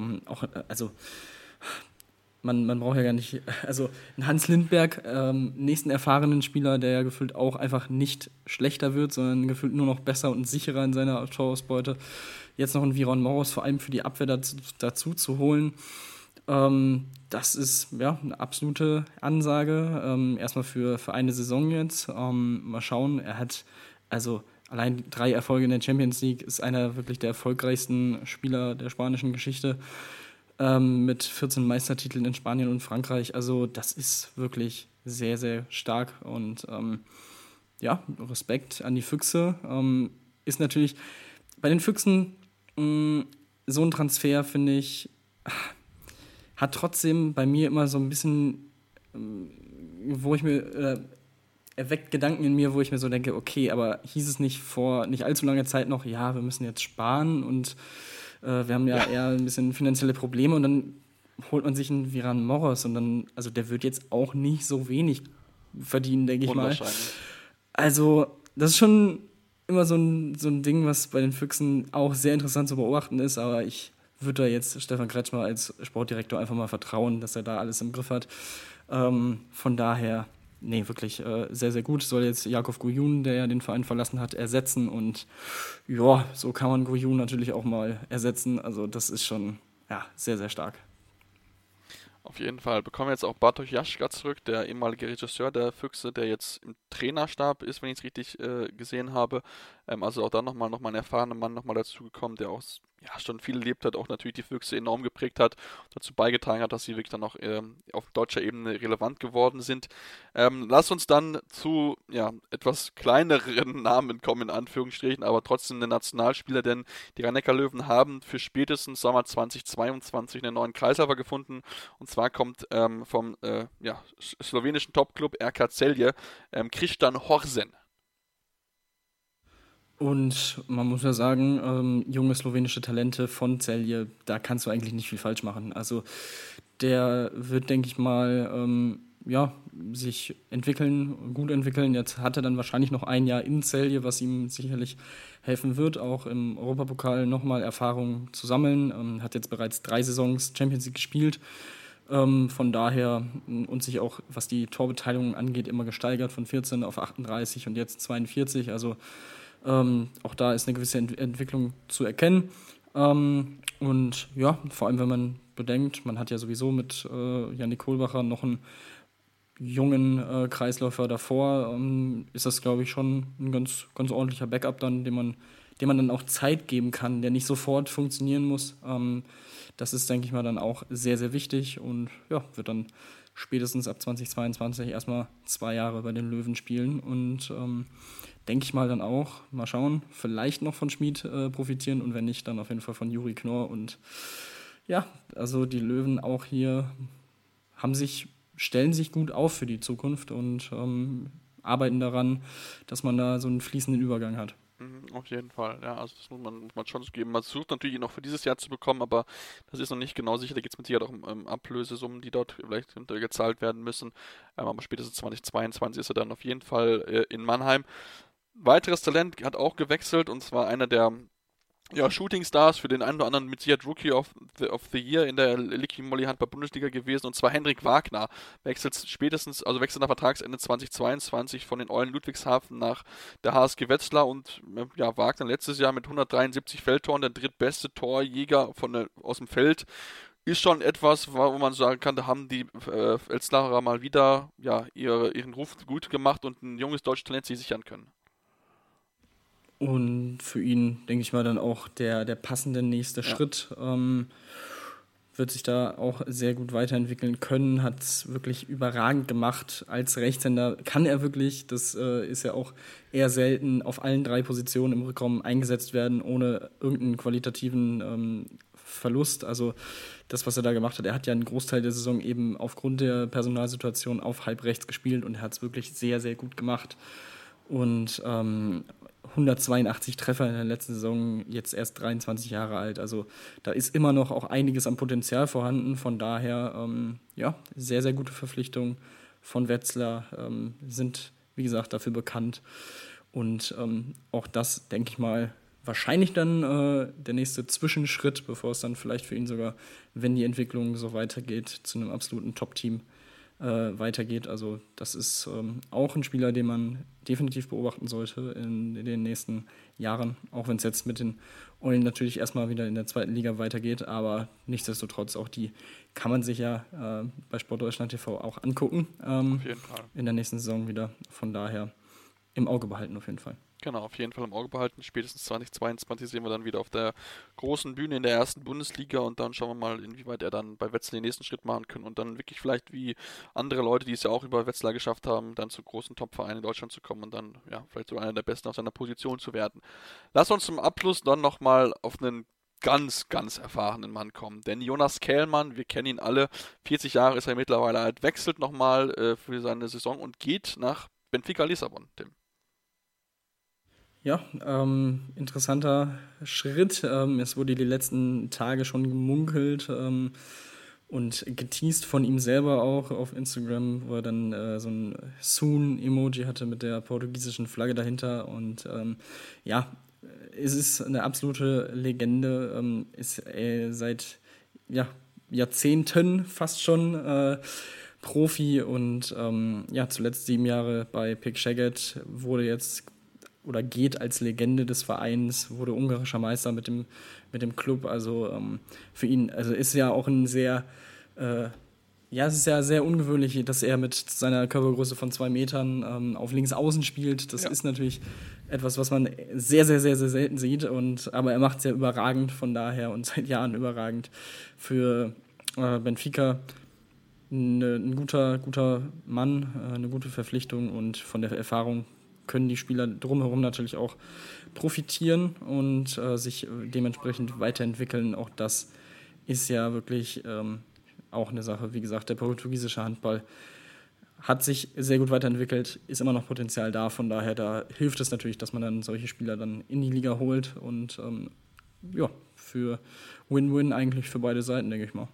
man braucht ja gar nicht, also ein Hans Lindberg, nächsten erfahrenen Spieler, der ja gefühlt auch einfach nicht schlechter wird, sondern gefühlt nur noch besser und sicherer in seiner Torausbeute. Jetzt noch ein Viran Moros, vor allem für die Abwehr dazu zu holen. Das ist ja eine absolute Ansage. Erstmal für eine Saison jetzt. Mal schauen, er hat also allein 3 Erfolge in der Champions League, ist einer wirklich der erfolgreichsten Spieler der spanischen Geschichte. Mit 14 Meistertiteln in Spanien und Frankreich. Also das ist wirklich sehr, sehr stark. Und Respekt an die Füchse. Ist natürlich bei den Füchsen so ein Transfer, finde ich, hat trotzdem bei mir immer so ein bisschen, erweckt Gedanken in mir, wo ich mir so denke, okay, aber hieß es nicht vor nicht allzu langer Zeit noch, ja, wir müssen jetzt sparen und wir haben ja eher ein bisschen finanzielle Probleme und dann holt man sich einen Viran Moros und dann, also der wird jetzt auch nicht so wenig verdienen, denke ich mal. Also das ist schon immer so ein Ding, was bei den Füchsen auch sehr interessant zu beobachten ist, aber ich würde da jetzt Stefan Kretschmer als Sportdirektor einfach mal vertrauen, dass er da alles im Griff hat. Von daher, wirklich sehr, sehr gut. Soll jetzt Jakov Guyun, der ja den Verein verlassen hat, ersetzen und ja, so kann man Guyun natürlich auch mal ersetzen. Also das ist schon sehr, sehr stark. Auf jeden Fall. Bekommen wir jetzt auch Bartosz Jaschka zurück, der ehemalige Regisseur der Füchse, der jetzt im Trainerstab ist, wenn ich es richtig gesehen habe. Also auch da nochmal ein erfahrener Mann nochmal dazugekommen, der auch schon viel erlebt hat, auch natürlich die Füchse enorm geprägt hat, dazu beigetragen hat, dass sie wirklich dann auch auf deutscher Ebene relevant geworden sind. Lass uns dann zu etwas kleineren Namen kommen, in Anführungsstrichen, aber trotzdem ein Nationalspieler, denn die Rhein-Neckar-Löwen haben für spätestens Sommer 2022 einen neuen Kreisläufer gefunden und zwar kommt vom slowenischen Topclub RK Celje Kristian Horsen. Und man muss ja sagen, junge slowenische Talente von Celje, da kannst du eigentlich nicht viel falsch machen. Also der wird, denke ich mal, sich gut entwickeln. Jetzt hat er dann wahrscheinlich noch ein Jahr in Celje, was ihm sicherlich helfen wird, auch im Europapokal nochmal Erfahrung zu sammeln. Hat jetzt bereits 3 Saisons Champions League gespielt. Von daher und sich auch, was die Torbeteiligung angeht, immer gesteigert von 14 auf 38 und jetzt 42. Also auch da ist eine gewisse Entwicklung zu erkennen. Und ja, vor allem, wenn man bedenkt, man hat ja sowieso mit Yannick Kohlbacher noch einen jungen Kreisläufer davor, ist das, glaube ich, schon ein ganz, ganz ordentlicher Backup dann, dem man dann auch Zeit geben kann, der nicht sofort funktionieren muss. Das ist, denke ich mal, dann auch sehr, sehr wichtig und wird dann spätestens ab 2022 erstmal 2 Jahre bei den Löwen spielen und denke ich mal dann auch, mal schauen, vielleicht noch von Schmid profitieren und wenn nicht, dann auf jeden Fall von Juri Knorr. Und ja, also die Löwen auch hier stellen sich gut auf für die Zukunft und arbeiten daran, dass man da so einen fließenden Übergang hat. Auf jeden Fall, ja, also das muss man schon so geben. Man versucht natürlich ihn noch für dieses Jahr zu bekommen, aber das ist noch nicht genau sicher. Da geht es mit Sicherheit auch um Ablösesummen, die dort vielleicht gezahlt werden müssen. Aber spätestens 2022 ist er dann auf jeden Fall in Mannheim. Weiteres Talent hat auch gewechselt, und zwar einer der Shooting Stars, für den einen oder anderen mit Sicherheit Rookie of the Year in der Liqui Moly Handball-Bundesliga gewesen, und zwar Henrik Wagner. Wechselt nach Vertragsende 2022 von den Eulen Ludwigshafen nach der HSG Wetzlar, und Wagner letztes Jahr mit 173 Feldtoren der drittbeste Torjäger aus dem Feld. Ist schon etwas, wo man sagen kann, da haben die Wetzlarer mal wieder ihren Ruf gut gemacht und ein junges deutsches Talent sich sichern können. Und für ihn, denke ich mal, dann auch der passende nächste Schritt. Wird sich da auch sehr gut weiterentwickeln können, hat es wirklich überragend gemacht. Als Rechtshänder kann er wirklich, das ist ja auch eher selten, auf allen 3 Positionen im Rückraum eingesetzt werden, ohne irgendeinen qualitativen Verlust. Also das, was er da gemacht hat, er hat ja einen Großteil der Saison eben aufgrund der Personalsituation auf Halbrechts gespielt und er hat es wirklich sehr, sehr gut gemacht. Und 182 Treffer in der letzten Saison, jetzt erst 23 Jahre alt. Also da ist immer noch auch einiges an Potenzial vorhanden. Von daher, sehr, sehr gute Verpflichtungen von Wetzlar, sind, wie gesagt, dafür bekannt. Und auch das, denke ich mal, wahrscheinlich dann der nächste Zwischenschritt, bevor es dann vielleicht für ihn sogar, wenn die Entwicklung so weitergeht, zu einem absoluten Top-Team weitergeht. Also das ist auch ein Spieler, den man definitiv beobachten sollte in den nächsten Jahren, auch wenn es jetzt mit den Eulen natürlich erstmal wieder in der 2. Liga weitergeht, aber nichtsdestotrotz auch die kann man sich ja bei Sportdeutschland TV auch angucken. Auf jeden Fall. In der nächsten Saison wieder. Von daher im Auge behalten auf jeden Fall. Genau, auf jeden Fall im Auge behalten. Spätestens 2022 sehen wir dann wieder auf der großen Bühne in der 1. Bundesliga, und dann schauen wir mal, inwieweit er dann bei Wetzlar den nächsten Schritt machen kann und dann wirklich vielleicht wie andere Leute, die es ja auch über Wetzlar geschafft haben, dann zu großen Top-Vereinen in Deutschland zu kommen und dann vielleicht so einer der Besten auf seiner Position zu werden. Lass uns zum Abschluss dann nochmal auf einen ganz, ganz erfahrenen Mann kommen. Denn Jonas Kählmann, wir kennen ihn alle, 40 Jahre ist er mittlerweile alt, wechselt nochmal für seine Saison und geht nach Benfica Lissabon, Tim. Ja, interessanter Schritt. Es wurde die letzten Tage schon gemunkelt und geteased von ihm selber auch auf Instagram, wo er dann so ein Soon-Emoji hatte mit der portugiesischen Flagge dahinter. Und es ist eine absolute Legende. Ist seit Jahrzehnten fast schon Profi und zuletzt 7 Jahre bei Pick Szeged, wurde jetzt oder geht als Legende des Vereins, wurde ungarischer Meister mit dem Club. Also für ihn, also ist ja auch ein sehr, es ist ja sehr ungewöhnlich, dass er mit seiner Körpergröße von 2 Metern auf links außen spielt. Das ist natürlich etwas, was man sehr, sehr, sehr, sehr selten sieht. Aber er macht es ja überragend von daher und seit Jahren überragend für Benfica. Ein guter Mann, eine gute Verpflichtung, und von der Erfahrung können die Spieler drumherum natürlich auch profitieren und sich dementsprechend weiterentwickeln. Auch das ist ja wirklich auch eine Sache. Wie gesagt, der portugiesische Handball hat sich sehr gut weiterentwickelt, ist immer noch Potenzial da. Von daher, da hilft es natürlich, dass man dann solche Spieler dann in die Liga holt und für Win-Win eigentlich für beide Seiten, denke ich mal.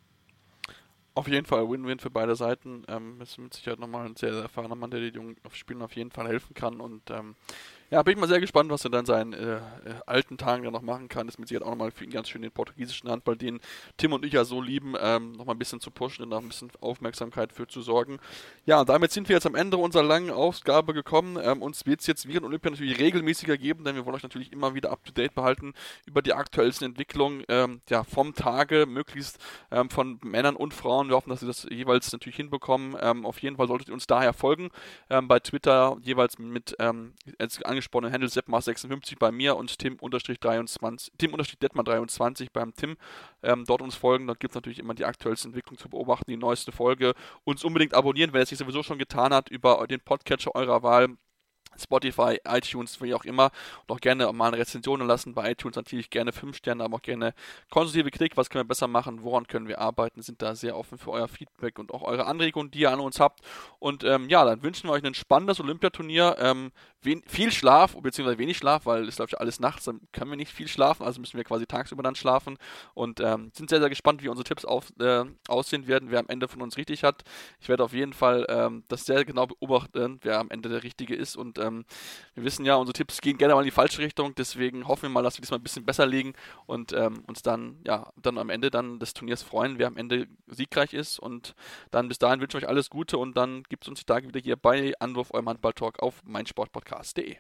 Auf jeden Fall Win-Win für beide Seiten. Ist mit Sicherheit nochmal ein sehr, sehr erfahrener Mann, der den jungen Spielern auf jeden Fall helfen kann. Und bin ich mal sehr gespannt, was er dann seinen alten Tagen dann noch machen kann. Ist mit Sicherheit auch nochmal für ihn ganz schön den portugiesischen Handball, den Tim und ich ja so lieben, nochmal ein bisschen zu pushen und noch ein bisschen Aufmerksamkeit für zu sorgen. Ja, und damit sind wir jetzt am Ende unserer langen Ausgabe gekommen. Uns wird es jetzt während Olympia natürlich regelmäßiger geben, denn wir wollen euch natürlich immer wieder up-to-date behalten über die aktuellsten Entwicklungen vom Tage, möglichst von Männern und Frauen. Wir hoffen, dass sie das jeweils natürlich hinbekommen. Auf jeden Fall solltet ihr uns daher folgen. Bei Twitter jeweils mit als angesprochenen Handle Seppmar56 bei mir und Tim-Detmar23 beim Tim. Dort uns folgen, dort gibt es natürlich immer die aktuellste Entwicklung zu beobachten, die neueste Folge. Uns unbedingt abonnieren, wer es nicht sowieso schon getan hat, über den Podcatcher eurer Wahl. Spotify, iTunes, wie auch immer, und auch gerne mal eine Rezension lassen. Bei iTunes natürlich gerne 5 Sterne, aber auch gerne konstruktive Kritik. Was können wir besser machen? Woran können wir arbeiten? Sind da sehr offen für euer Feedback und auch eure Anregungen, die ihr an uns habt. Und dann wünschen wir euch ein spannendes Olympiaturnier. Viel Schlaf, beziehungsweise wenig Schlaf, weil es läuft ja alles nachts, dann können wir nicht viel schlafen, also müssen wir quasi tagsüber dann schlafen. Und sind sehr, sehr gespannt, wie unsere Tipps aussehen werden, wer am Ende von uns richtig hat. Ich werde auf jeden Fall das sehr genau beobachten, wer am Ende der Richtige ist. Und wir wissen ja, unsere Tipps gehen gerne mal in die falsche Richtung, deswegen hoffen wir mal, dass wir diesmal ein bisschen besser liegen und uns dann am Ende des Turniers freuen, wer am Ende siegreich ist. Und dann bis dahin wünsche ich euch alles Gute und dann gibt es uns die Tage wieder hier bei Anwurf, eurem Handball-Talk auf meinsportpodcast.de.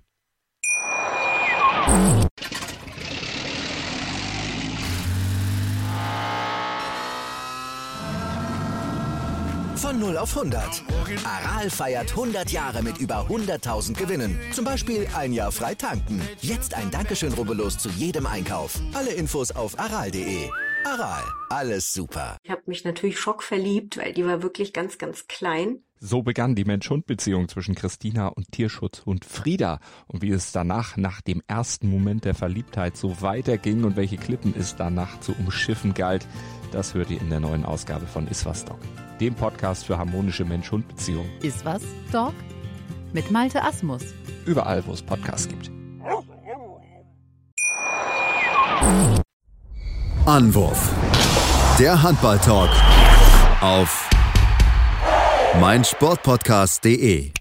Von 0 auf 100. Aral feiert 100 Jahre mit über 100.000 Gewinnen. Zum Beispiel ein Jahr frei tanken. Jetzt ein Dankeschön, rubbellos zu jedem Einkauf. Alle Infos auf aral.de. Aral, alles super. Ich habe mich natürlich schockverliebt, weil die war wirklich ganz, ganz klein. So begann die Mensch-Hund-Beziehung zwischen Christina und Tierschutzhund Frieda. Und wie es danach, nach dem ersten Moment der Verliebtheit, so weiterging und welche Klippen es danach zu umschiffen galt, das hört ihr in der neuen Ausgabe von Iswas Dog, dem Podcast für harmonische Mensch-Hund-Beziehungen. Iswas Dog mit Malte Asmus. Überall, wo es Podcasts gibt. Anwurf. Der Handball-Talk auf meinsportpodcast.de.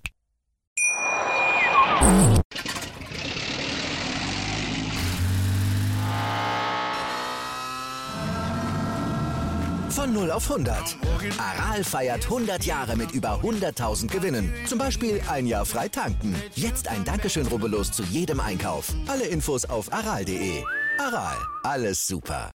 Von 0 auf 100. Aral feiert 100 Jahre mit über 100.000 Gewinnen. Zum Beispiel ein Jahr frei tanken. Jetzt ein Dankeschön, rubbellos zu jedem Einkauf. Alle Infos auf aral.de. Aral, alles super.